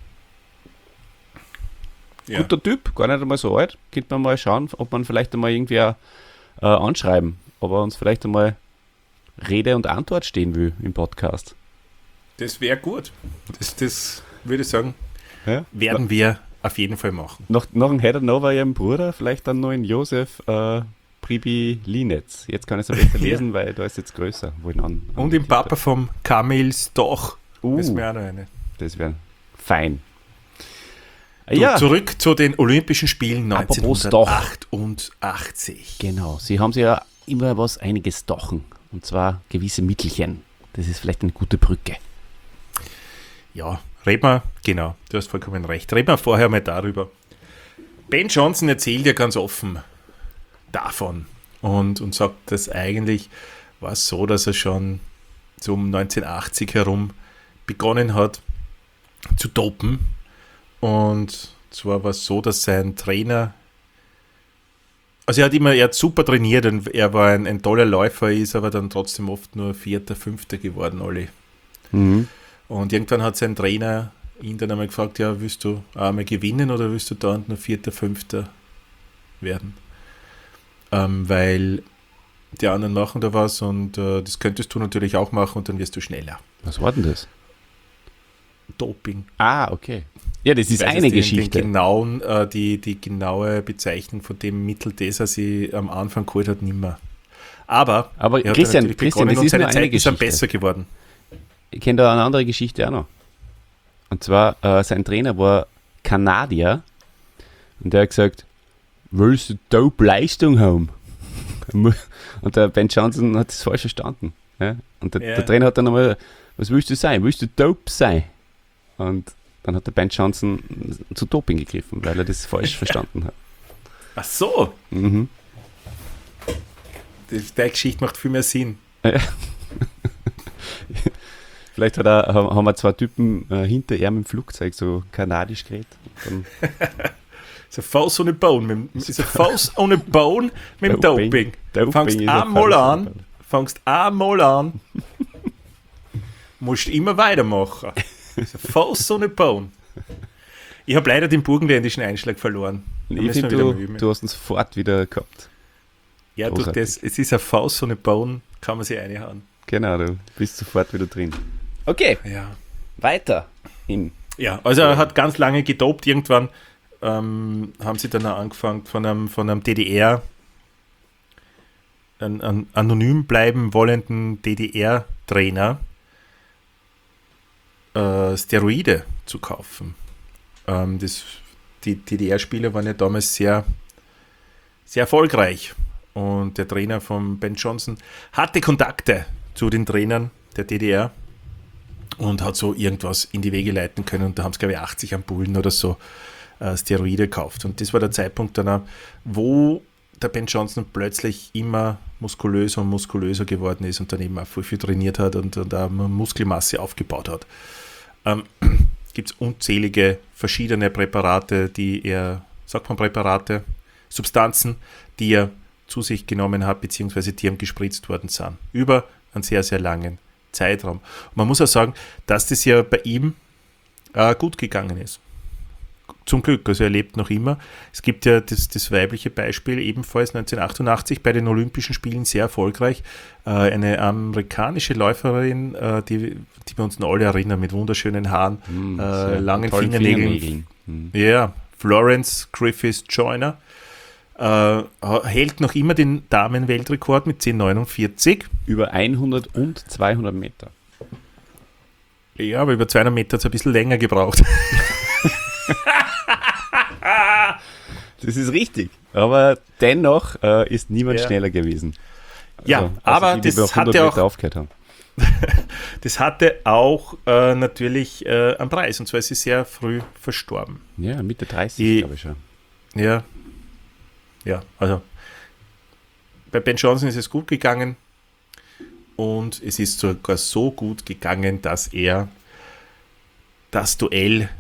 Ja. Guter Typ, gar nicht einmal so alt. Könnte man mal schauen, ob man vielleicht einmal irgendwie anschreiben, ob er uns vielleicht einmal Rede und Antwort stehen will im Podcast. Das wäre gut. Das würde ich sagen, Ja? werden wir auf jeden Fall machen. Noch ein Header Nova ihrem Bruder, vielleicht dann noch in Josef Pribilinec. Jetzt kann ich es besser lesen, weil da ist jetzt größer. Und im Papa vom Kamil Stoch. Das wäre auch noch eine. Das wäre fein. Zurück zu den Olympischen Spielen Apropos 1988. Genau, sie haben sich ja immer einiges stochen. Und zwar gewisse Mittelchen. Das ist vielleicht eine gute Brücke. Ja, reden wir, genau, du hast vollkommen recht. Reden wir vorher mal darüber. Ben Johnson erzählt ja ganz offen davon und sagt, dass eigentlich war es so, dass er schon so um 1980 herum begonnen hat zu dopen. Und zwar war es so, dass sein Trainer, also er hat super trainiert und er war ein toller Läufer, ist aber dann trotzdem oft nur Vierter, Fünfter geworden, alle. Mhm. Und irgendwann hat sein Trainer ihn dann einmal gefragt, ja, willst du einmal gewinnen oder willst du dauernd nur Vierter, Fünfter werden? Weil die anderen machen da was und das könntest du natürlich auch machen und dann wirst du schneller. Was war denn das? Doping. Ah, okay. Ja, das ist Ich weiß eine jetzt Geschichte. die genaue Bezeichnung von dem Mittel, das er sich am Anfang geholt hat, nimmer. Aber er hat Christian, natürlich begonnen das und ist nur seine eine Zeiten sind Geschichte. besser geworden. Ich kenne da eine andere Geschichte auch noch. Und zwar, sein Trainer war Kanadier und der hat gesagt, willst du dope Leistung haben? Und der Ben Johnson hat das falsch verstanden. Ja? Und der Trainer hat dann nochmal, was willst du sein? Willst du dope sein? Und dann hat der Ben Johnson zu Doping gegriffen, weil er das falsch verstanden hat. Ach so, Mhm. die Geschichte macht viel mehr Sinn. Vielleicht haben wir zwei Typen hinter ihm im Flugzeug so kanadisch geredet. Dann Ist ein Faust ohne Bone. Ist ein Faust ohne Bone mit dem Doping. Doping Fangst ist ein einmal Faust an, ohne Bone. fangst einmal an, musst immer weitermachen. Ist ein Faust ohne Bone. Ich habe leider den burgenländischen Einschlag verloren. Da Ich müssen wir finde, wieder mal üben. du hast ihn sofort wieder gehabt. Ja, durch großartig. das, es ist ein Faust ohne Bone, kann man sich reinhauen. Genau, du bist sofort wieder drin. Okay, Ja. weiter. Ja, also er hat ganz lange gedopt. Irgendwann haben sie dann auch angefangen von einem DDR, einen anonym bleiben wollenden DDR-Trainer, Steroide zu kaufen. Die DDR-Spieler waren ja damals sehr, sehr erfolgreich. Und der Trainer von Ben Johnson hatte Kontakte zu den Trainern der DDR und hat so irgendwas in die Wege leiten können. Und da haben es, glaube ich, 80 Ampullen oder so Steroide gekauft. Und das war der Zeitpunkt danach, wo der Ben Johnson plötzlich immer muskulöser und muskulöser geworden ist und dann eben auch viel trainiert hat und auch Muskelmasse aufgebaut hat. Gibt es unzählige verschiedene Präparate, Substanzen, die er zu sich genommen hat, beziehungsweise die ihm gespritzt worden sind. Über einen sehr, sehr langen Zeitraum. Und man muss auch sagen, dass das ja bei ihm gut gegangen ist. Zum Glück, also er lebt noch immer. Es gibt ja das weibliche Beispiel, ebenfalls 1988 bei den Olympischen Spielen sehr erfolgreich. Eine amerikanische Läuferin, die wir uns noch alle erinnern, mit wunderschönen Haaren, langen Fingernägeln. Ja, Florence Griffiths Joyner. Hält noch immer den Damenweltrekord mit 10,49. Über 100 und 200 Meter. Ja, aber über 200 Meter hat es ein bisschen länger gebraucht. Das ist richtig. Aber dennoch ist niemand schneller gewesen. Ja, aber die das bei 100 hatte Meter auch, aufgehört haben. das hatte auch natürlich einen Preis. Und zwar ist sie sehr früh verstorben. Ja, Mitte 30, glaube ich schon. Ja, also bei Ben Johnson ist es gut gegangen und es ist sogar so gut gegangen, dass er das Duell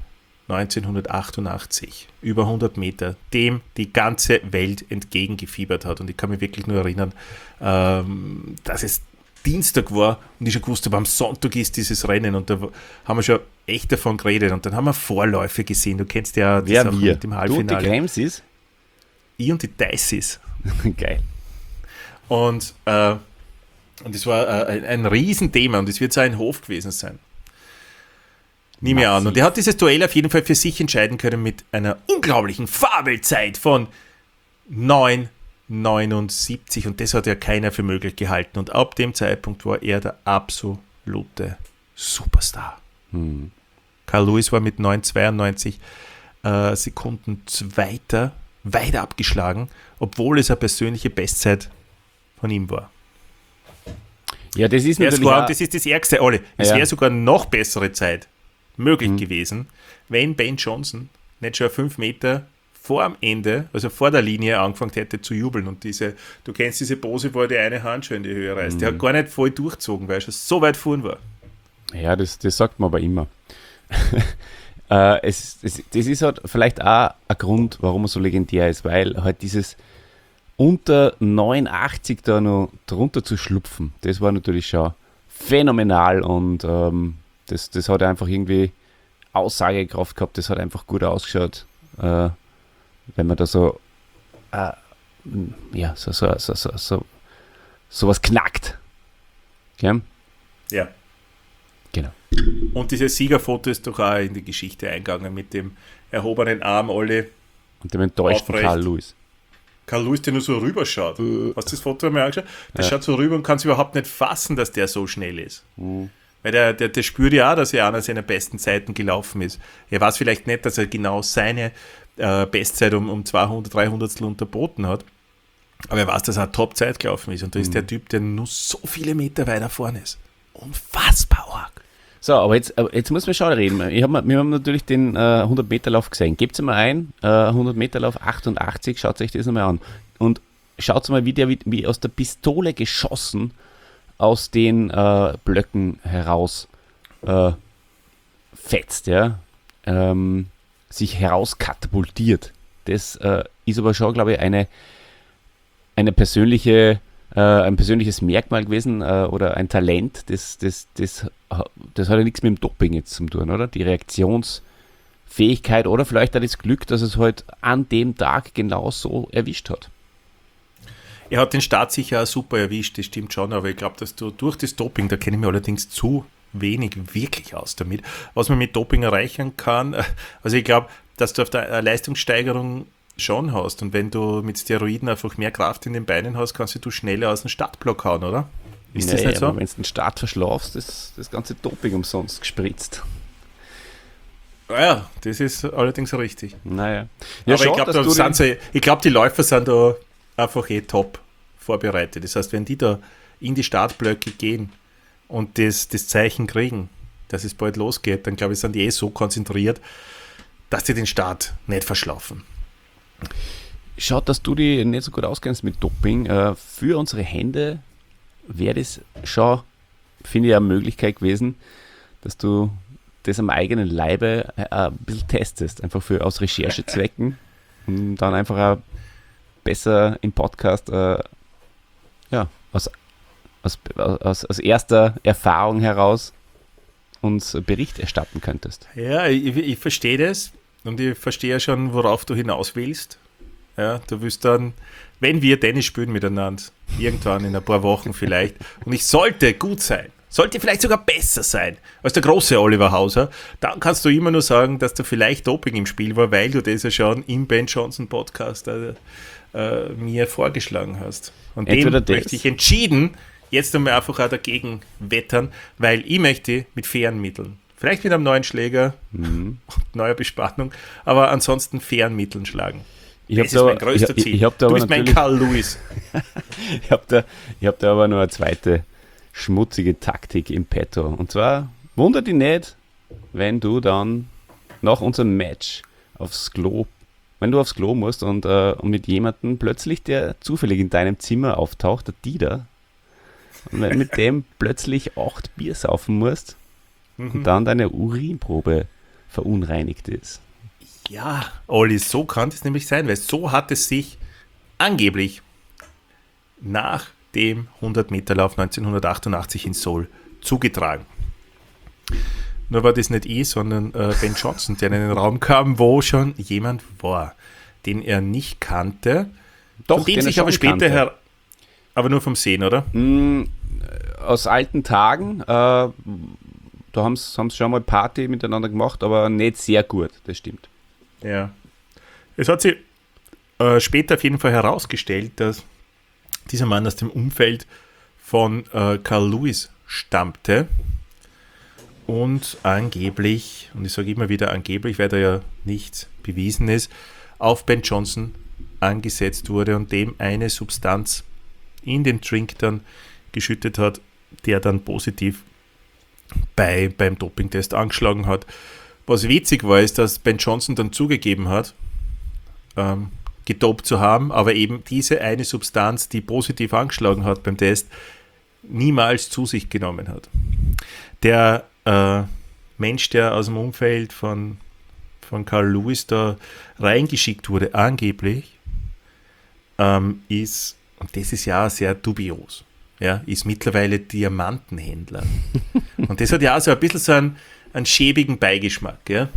1988 über 100 Meter dem die ganze Welt entgegengefiebert hat. Und ich kann mich wirklich nur erinnern, dass es Dienstag war und ich schon gewusst habe, am Sonntag ist dieses Rennen und da haben wir schon echt davon geredet und dann haben wir Vorläufe gesehen. Du kennst ja das auch mit dem Du und die Halbfinale. Kremsis? Ich und die Dices. Geil. Und es war ein Riesenthema und es wird so ein Hof gewesen sein. Nehme ich an. Und er hat dieses Duell auf jeden Fall für sich entscheiden können mit einer unglaublichen Fabelzeit von 9,79 und das hat ja keiner für möglich gehalten. Und ab dem Zeitpunkt war er der absolute Superstar. Carl Lewis war mit 9,92 Sekunden Zweiter, weit abgeschlagen, obwohl es eine persönliche Bestzeit von ihm war. Ja, das ist natürlich Das ist das Ärgste, alle. Es wäre sogar noch bessere Zeit möglich gewesen, wenn Ben Johnson nicht schon 5 Meter vor dem Ende, also vor der Linie, angefangen hätte zu jubeln. Und du kennst diese Pose, wo er die eine Hand schon in die Höhe reißt. Der hat gar nicht voll durchgezogen, weil er schon so weit vorn war. Ja, das sagt man aber immer. Das ist halt vielleicht auch ein Grund, warum er so legendär ist, weil halt dieses unter 89 da noch drunter zu schlupfen, das war natürlich schon phänomenal und das hat einfach irgendwie Aussagekraft gehabt, das hat einfach gut ausgeschaut, wenn man da so sowas knackt. Gell? Ja. Genau. Und dieses Siegerfoto ist doch auch in die Geschichte eingegangen mit dem erhobenen Arm, alle Und dem enttäuschten aufrecht. Karl Lewis. Karl Lewis, der nur so rüberschaut. Hast du das Foto einmal angeschaut? Der schaut so rüber und kann es überhaupt nicht fassen, dass der so schnell ist. Weil der spürt ja auch, dass er einer seiner besten Zeiten gelaufen ist. Er weiß vielleicht nicht, dass er genau seine Bestzeit um 200, 300 unterboten hat. Aber er weiß, dass er eine Top-Zeit gelaufen ist. Und da ist der Typ, der nur so viele Meter weiter vorne ist. Unfassbar arg. So, aber jetzt müssen wir schon reden. Wir haben natürlich den 100-Meter-Lauf gesehen. Gebt mal ein, 100-Meter-Lauf 88, schaut euch das nochmal an. Und schaut mal, wie aus der Pistole geschossen aus den Blöcken heraus fetzt, ja. Sich herauskatapultiert. Das ist aber schon, glaube ich, eine persönliche, ein persönliches Merkmal gewesen oder ein Talent, das hat ja nichts mit dem Doping jetzt zu tun, oder? Die Reaktionsfähigkeit oder vielleicht auch das Glück, dass es halt an dem Tag genau so erwischt hat. Er hat den Start sicher auch super erwischt, das stimmt schon, aber ich glaube, dass du durch das Doping, da kenne ich mich allerdings zu wenig wirklich aus damit, was man mit Doping erreichen kann. Also ich glaube, dass du auf der Leistungssteigerung schon hast und wenn du mit Steroiden einfach mehr Kraft in den Beinen hast, kannst du schneller aus dem Startblock hauen, oder? Ist das nicht so? Wenn du den Start verschlafst, ist das ganze Doping umsonst gespritzt. Ja, das ist allerdings richtig. Naja. Ja, aber ich glaube, die Läufer sind da einfach top vorbereitet. Das heißt, wenn die da in die Startblöcke gehen und das Zeichen kriegen, dass es bald losgeht, dann glaube ich, sind die so konzentriert, dass die den Start nicht verschlafen. Schaut, dass du dich nicht so gut auskennst mit Doping. Für unsere Hände wäre das schon, finde ich, eine Möglichkeit gewesen, dass du das am eigenen Leibe ein bisschen testest, einfach aus Recherchezwecken und dann einfach auch besser im Podcast aus erster Erfahrung heraus uns Bericht erstatten könntest. Ja, ich verstehe das und ich verstehe ja schon, worauf du hinaus willst. Ja, du willst dann, wenn wir Tennis spielen miteinander, irgendwann in ein paar Wochen vielleicht, und ich sollte gut sein, sollte vielleicht sogar besser sein als der große Oliver Hauser, dann kannst du immer nur sagen, dass da vielleicht Doping im Spiel war, weil du das ja schon im Ben Johnson Podcast mir vorgeschlagen hast. Und Entweder dem möchte ich entschieden jetzt einmal einfach auch dagegen wettern, weil ich möchte mit fairen Mitteln, vielleicht mit einem neuen Schläger und neuer Bespannung, aber ansonsten fairen Mitteln schlagen. Das ist mein größter Ziel. Du bist mein Carl Lewis. Ich hab da aber noch eine zweite schmutzige Taktik im Petto. Und zwar wundert dich nicht, wenn du dann nach unserem Match aufs Klo musst und mit jemandem plötzlich, der zufällig in deinem Zimmer auftaucht, der Dieter, und wenn mit dem plötzlich 8 Bier saufen musst und dann deine Urinprobe verunreinigt ist. Ja, Olli, so kann es nämlich sein, weil so hat es sich angeblich nach dem 100-Meter-Lauf 1988 in Seoul zugetragen. Nur war das nicht ich, sondern Ben Johnson, der in den Raum kam, wo schon jemand war, den er nicht kannte. Doch, den sich aber später aber nur vom Sehen, oder? Aus alten Tagen, da haben sie schon mal Party miteinander gemacht, aber nicht sehr gut, das stimmt. Ja. Es hat sich später auf jeden Fall herausgestellt, dass dieser Mann aus dem Umfeld von Carl Lewis stammte und angeblich, und ich sage immer wieder angeblich, weil da ja nichts bewiesen ist, auf Ben Johnson angesetzt wurde und dem eine Substanz in den Drink dann geschüttet hat, der dann positiv beim Dopingtest angeschlagen hat. Was witzig war, ist, dass Ben Johnson dann zugegeben hat, gedopt zu haben, aber eben diese eine Substanz, die positiv angeschlagen hat beim Test, niemals zu sich genommen hat. Der Mensch, der aus dem Umfeld von Carl Lewis da reingeschickt wurde, angeblich, ist, und das ist ja sehr dubios, ja, ist mittlerweile Diamantenhändler. Und das hat ja auch so ein bisschen so einen schäbigen Beigeschmack. Ja?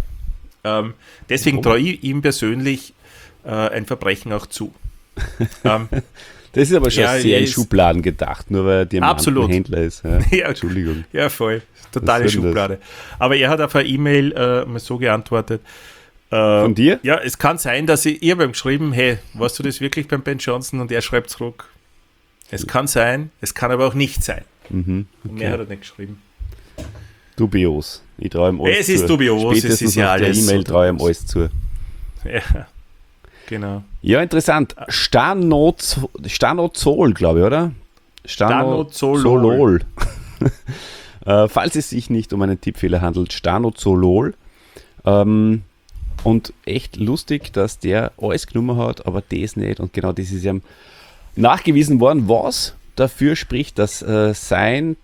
Deswegen traue ich ihm persönlich ein Verbrechen auch zu. Das ist aber schon Ja, sehr in ist- Schubladen gedacht, nur weil er Diamantenhändler ist. Ja. Ja, Entschuldigung. Ja, voll. Totale Was soll denn Schublade. Aber er hat auf eine E-Mail mal so geantwortet. Von dir? Ja, es kann sein, dass ich habe ihm geschrieben, hey, warst du das wirklich beim Ben Johnson? Und er schreibt zurück, es kann sein, es kann aber auch nicht sein. Mhm. Und mehr hat er nicht geschrieben. Dubios. Ich traue ihm alles Es ist zu. dubios, es Spätestens ist ja nach der alles E-Mail so traue ich ihm dubios. alles zu. Ja, genau. Ja, interessant. Stanozol, glaube ich, oder? Stanozolol. Falls es sich nicht um einen Tippfehler handelt, Stanozolol. Und echt lustig, dass der alles genommen hat, aber das nicht. Und genau das ist ihm nachgewiesen worden, was dafür spricht, dass sein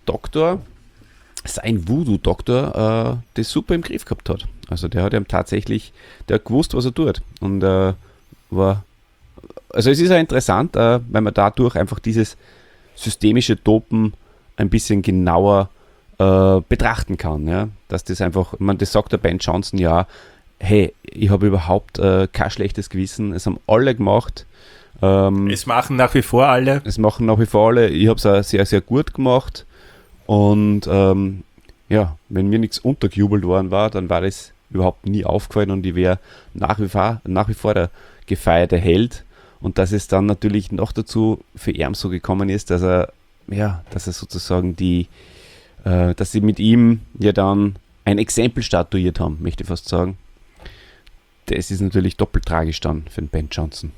Voodoo-Doktor, das super im Griff gehabt hat. Also der hat ihm tatsächlich, der hat gewusst, was er tut. Und also es ist ja interessant, weil man dadurch einfach dieses systemische Dopen ein bisschen genauer betrachten kann. Ja? Dass das einfach, das sagt der Ben Johnson ja, hey, ich habe überhaupt kein schlechtes Gewissen, es haben alle gemacht. Es machen nach wie vor alle. Es machen nach wie vor alle, ich habe es auch sehr, sehr gut gemacht. Und ja, wenn mir nichts untergejubelt worden war, dann war das überhaupt nie aufgefallen und ich wäre nach wie vor der gefeierte Held. Und dass es dann natürlich noch dazu für ihn so gekommen ist, dass er sozusagen dass sie mit ihm ja dann ein Exempel statuiert haben, möchte ich fast sagen. Das ist natürlich doppelt tragisch dann für den Ben Johnson.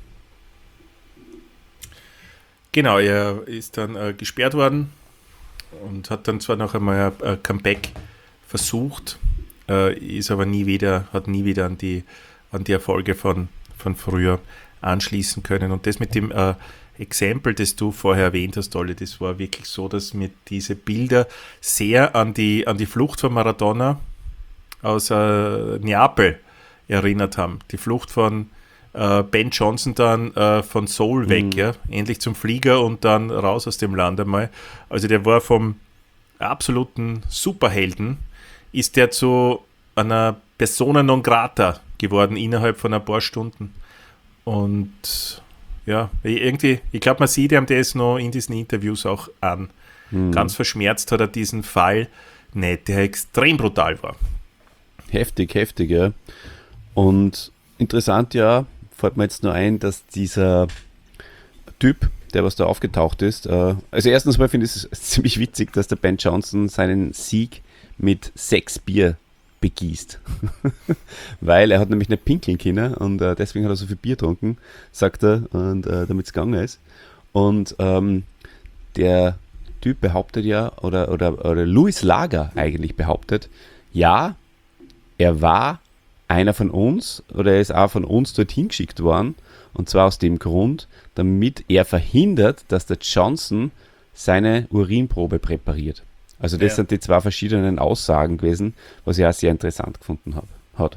Genau, er ist dann gesperrt worden und hat dann zwar noch einmal ein Comeback versucht, ist aber nie wieder an die Erfolge von früher anschließen können. Und das mit dem Exempel, das du vorher erwähnt hast, Olli, das war wirklich so, dass mir diese Bilder sehr an die Flucht von Maradona aus Neapel erinnert haben. Die Flucht von Ben Johnson dann von Seoul weg, ja, endlich zum Flieger und dann raus aus dem Land einmal. Also der war vom absoluten Superhelden, ist der zu einer Persona non grata geworden innerhalb von ein paar Stunden. Und ja, irgendwie, ich glaube, man sieht ihm das noch in diesen Interviews auch an. Ganz verschmerzt hat er diesen Fall nicht, der extrem brutal war. Heftig, ja. Und interessant, ja, fällt mir jetzt nur ein, dass dieser Typ, der was da aufgetaucht ist, also erstens mal finde ich es ziemlich witzig, dass der Ben Johnson seinen Sieg mit 6 Bier begießt. Weil er hat nämlich nicht pinkeln können und deswegen hat er so viel Bier getrunken, sagt er, und damit es gegangen ist. Und der Typ behauptet ja, oder Louis Lager eigentlich behauptet, ja, er war einer von uns oder er ist auch von uns dorthin geschickt worden und zwar aus dem Grund, damit er verhindert, dass der Johnson seine Urinprobe präpariert. Also das sind die zwei verschiedenen Aussagen gewesen, was ich auch sehr interessant gefunden habe.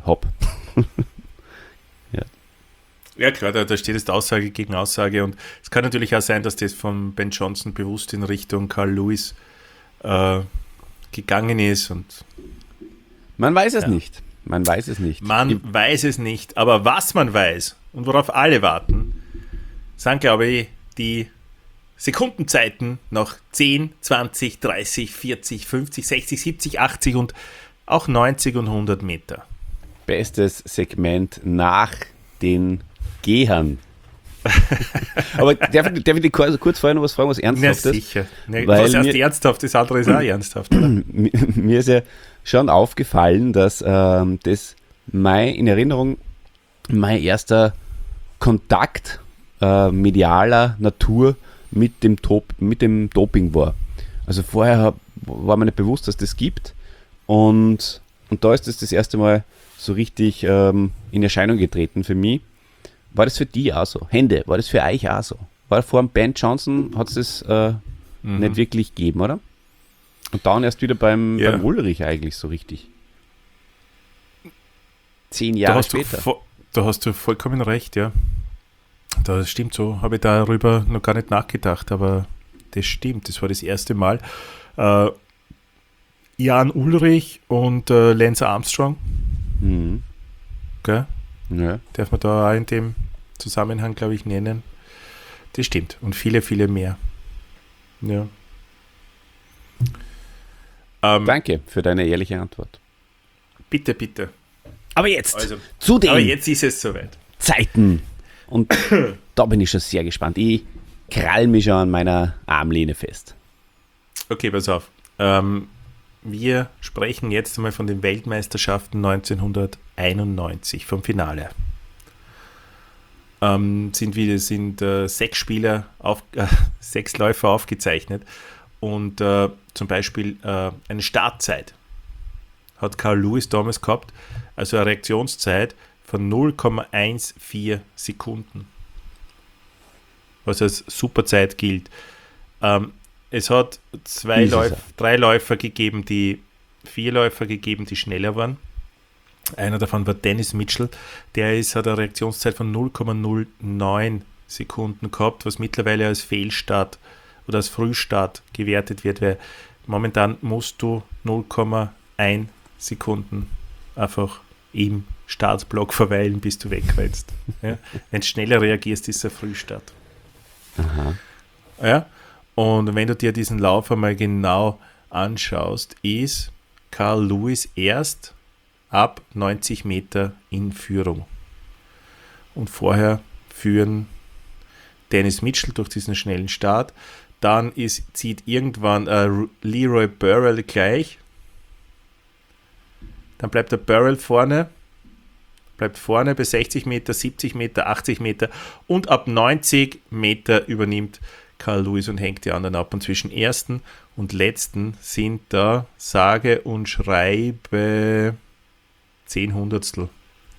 Ja klar, da steht jetzt Aussage gegen Aussage und es kann natürlich auch sein, dass das von Ben Johnson bewusst in Richtung Carl Lewis gegangen ist und man weiß es nicht. Man weiß es nicht. Man weiß es nicht, aber was man weiß und worauf alle warten, sind, glaube ich, die Sekundenzeiten nach 10, 20, 30, 40, 50, 60, 70, 80 und auch 90 und 100 Meter. Bestes Segment nach den Gehern. Aber darf ich kurz vorher noch was fragen, was Na Ernsthaftes? sicher. Ne, Weil was erst mir- ernsthaft, das andere ist auch ernsthaft. Oder? Mir ist ja schon aufgefallen, dass das in Erinnerung mein erster Kontakt medialer Natur mit dem Doping war. Also vorher war mir nicht bewusst, dass das gibt und da ist das erste Mal so richtig in Erscheinung getreten für mich. War das für die auch so? Hände, war das für euch auch so? War vor dem Ben Johnson, hat es das nicht wirklich gegeben, oder? Und dann erst wieder beim Ulrich eigentlich so richtig. 10 Jahre später. Da hast du vollkommen recht, ja. Das stimmt so. Habe ich darüber noch gar nicht nachgedacht, aber das stimmt. Das war das erste Mal. Jan Ulrich und Lance Armstrong. Mhm. Gell? Ja. Darf man da auch in dem Zusammenhang, glaube ich, nennen. Das stimmt. Und viele, viele mehr. Ja. Danke für deine ehrliche Antwort. Bitte, bitte. Aber jetzt Also, zu den aber jetzt ist es soweit. Zeiten. Und da bin ich schon sehr gespannt. Ich krall mich schon an meiner Armlehne fest. Okay, pass auf. Wir sprechen jetzt einmal von den Weltmeisterschaften 1991, vom Finale. Sind 6 6 Läufer aufgezeichnet und zum Beispiel eine Startzeit hat Carl Lewis damals gehabt, also eine Reaktionszeit von 0,14 Sekunden, was als Superzeit gilt. Es hat 4 Läufer gegeben, die schneller waren. Einer davon war Dennis Mitchell, hat eine Reaktionszeit von 0,09 Sekunden gehabt, was mittlerweile als Fehlstart oder als Frühstart gewertet wird, weil momentan musst du 0,1 Sekunden einfach im Startblock verweilen, bis du wegrennst. Ja? Wenn du schneller reagierst, ist es ein Frühstart. Aha. Ja? Und wenn du dir diesen Lauf einmal genau anschaust, ist Carl Lewis erst ab 90 Meter in Führung. Und vorher führen Dennis Mitchell durch diesen schnellen Start. Dann zieht irgendwann Leroy Burrell gleich. Dann bleibt der Burrell vorne bei 60 Meter, 70 Meter, 80 Meter und ab 90 Meter übernimmt Carl Lewis und hängt die anderen ab. Und zwischen ersten und letzten sind da sage und schreibe 10 Hundertstel.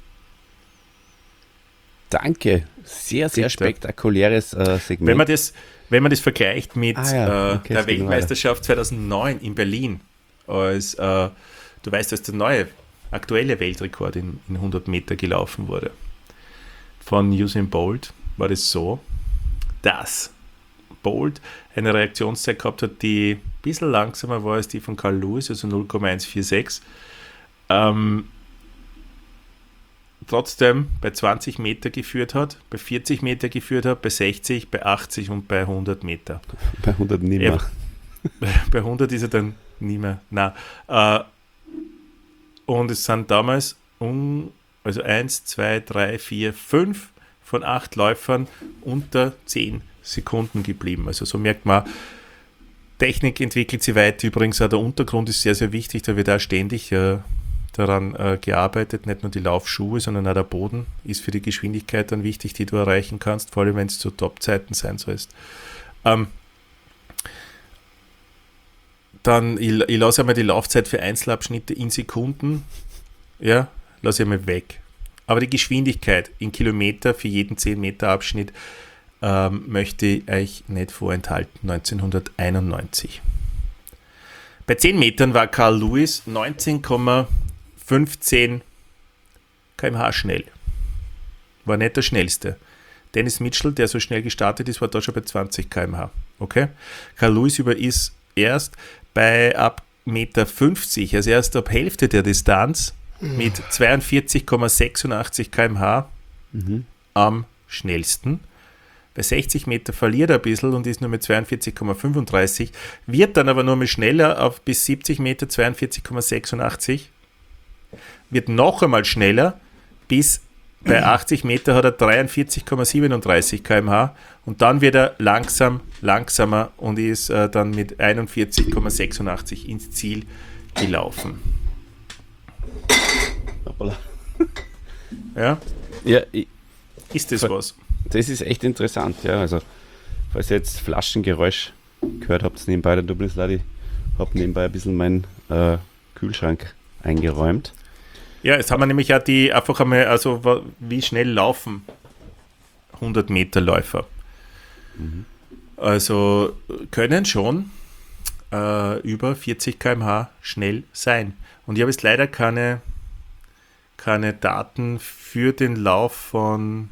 Danke. Sehr, sehr Bitte. spektakuläres Segment. Wenn man das vergleicht mit Okay, der Weltmeisterschaft 2009 in Berlin, als du weißt, dass der neue aktuelle Weltrekord in 100 Meter gelaufen wurde. Von Usain Bolt war das so, dass Bolt eine Reaktionszeit gehabt hat, die ein bisschen langsamer war als die von Carl Lewis, also 0,146. Trotzdem bei 20 Meter geführt hat, bei 40 Meter geführt hat, bei 60, bei 80 und bei 100 Meter. Bei 100 nicht mehr. Bei 100 ist er dann nicht mehr. Nein. Und es sind damals 1, 2, 3, 4, 5 von 8 Läufern unter 10 Sekunden geblieben. Also so merkt man, Technik entwickelt sich weiter. Übrigens auch der Untergrund ist sehr, sehr wichtig. Da wird auch ständig daran gearbeitet. Nicht nur die Laufschuhe, sondern auch der Boden ist für die Geschwindigkeit dann wichtig, die du erreichen kannst, vor allem wenn es zu Top-Zeiten sein sollst. Dann, ich lasse einmal die Laufzeit für Einzelabschnitte in Sekunden, ja, lasse ich einmal weg. Aber die Geschwindigkeit in Kilometer für jeden 10 Meter Abschnitt möchte ich euch nicht vorenthalten. 1991. Bei 10 Metern war Carl Lewis 19,15 km/h schnell. War nicht der schnellste. Dennis Mitchell, der so schnell gestartet ist, war da schon bei 20 km/h. Okay? Carl Lewis ist erst bei ab Meter 50, also erst ab Hälfte der Distanz mit 42,86 km/h am schnellsten. Bei 60 Meter verliert er ein bisschen und ist nur mit 42,35, wird dann aber nur mal schneller auf bis 70 Meter 42,86, wird noch einmal schneller, bis bei 80 Meter hat er 43,37 km/h und dann wird er langsamer und ist dann mit 41,86 ins Ziel gelaufen. Hoppala. Ja? Ja, Ist das was? das ist echt interessant, ja. Also, falls ihr jetzt Flaschengeräusch gehört habt, nebenbei, dann tut mir das leid, ich habe nebenbei ein bisschen meinen Kühlschrank eingeräumt. Ja, jetzt haben wir nämlich auch einfach einmal, also wie schnell laufen 100 Meter Läufer. Also können schon über 40 km/h schnell sein. Und ich habe jetzt leider keine Daten für den Lauf von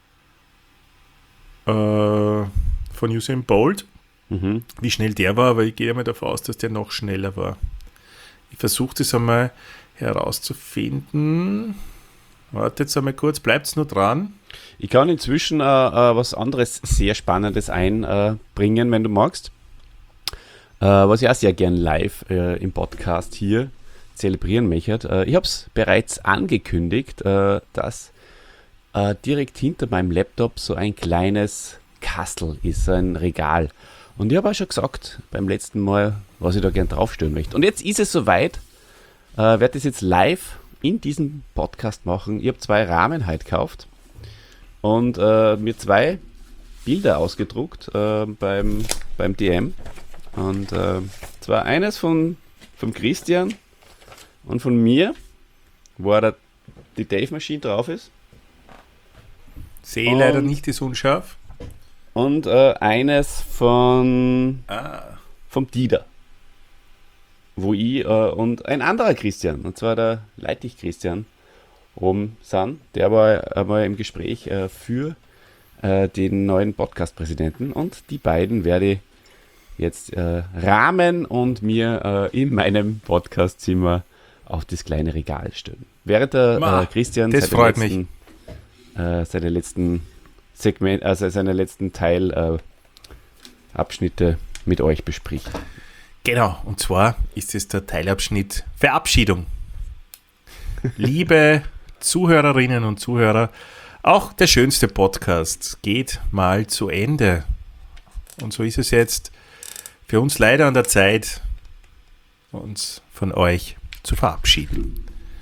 Usain Bolt, wie schnell der war, aber ich gehe mal davon aus, dass der noch schneller war. Ich versuche das einmal herauszufinden. Wartet einmal kurz, bleibt's nur dran. Ich kann inzwischen was anderes sehr Spannendes einbringen, wenn du magst. Was ich auch sehr gern live im Podcast hier zelebrieren möchte. Ich habe es bereits angekündigt, dass direkt hinter meinem Laptop so ein kleines Kastel ist, ein Regal. Und ich habe auch schon gesagt beim letzten Mal, was ich da gern draufstellen möchte. Und jetzt ist es soweit. Werde das jetzt live in diesem Podcast machen. Ich habe 2 Rahmen heute gekauft und mir 2 Bilder ausgedruckt beim DM. Und zwar eines vom Christian und von mir, wo die Dave-Maschine drauf ist. Sehe leider nicht, ist unscharf. Und eines vom Dieter. Wo ich und ein anderer Christian, und zwar der Leitich Christian, oben sind. Der war einmal im Gespräch für den neuen Podcast-Präsidenten. Und die beiden werde ich jetzt rahmen und mir in meinem Podcast-Zimmer auf das kleine Regal stellen. Während der Christian seine letzten Segment, also seine letzten Teilabschnitte mit euch bespricht. Genau, und zwar ist es der Teilabschnitt Verabschiedung. Liebe Zuhörerinnen und Zuhörer, auch der schönste Podcast geht mal zu Ende. Und so ist es jetzt für uns leider an der Zeit, uns von euch zu verabschieden.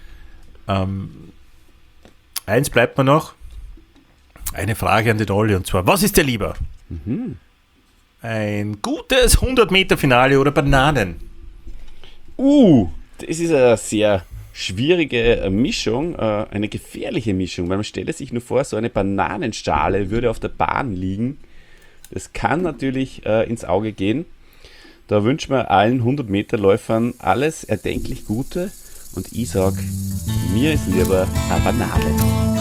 Eins bleibt mir noch. Eine Frage an den Olli, und zwar, was ist dir lieber? Ein gutes 100-Meter-Finale oder Bananen? Das ist eine sehr schwierige Mischung, eine gefährliche Mischung, weil man stelle sich nur vor, so eine Bananenschale würde auf der Bahn liegen. Das kann natürlich ins Auge gehen. Da wünschen wir allen 100-Meter-Läufern alles erdenklich Gute und ich sage, mir ist lieber eine Banane.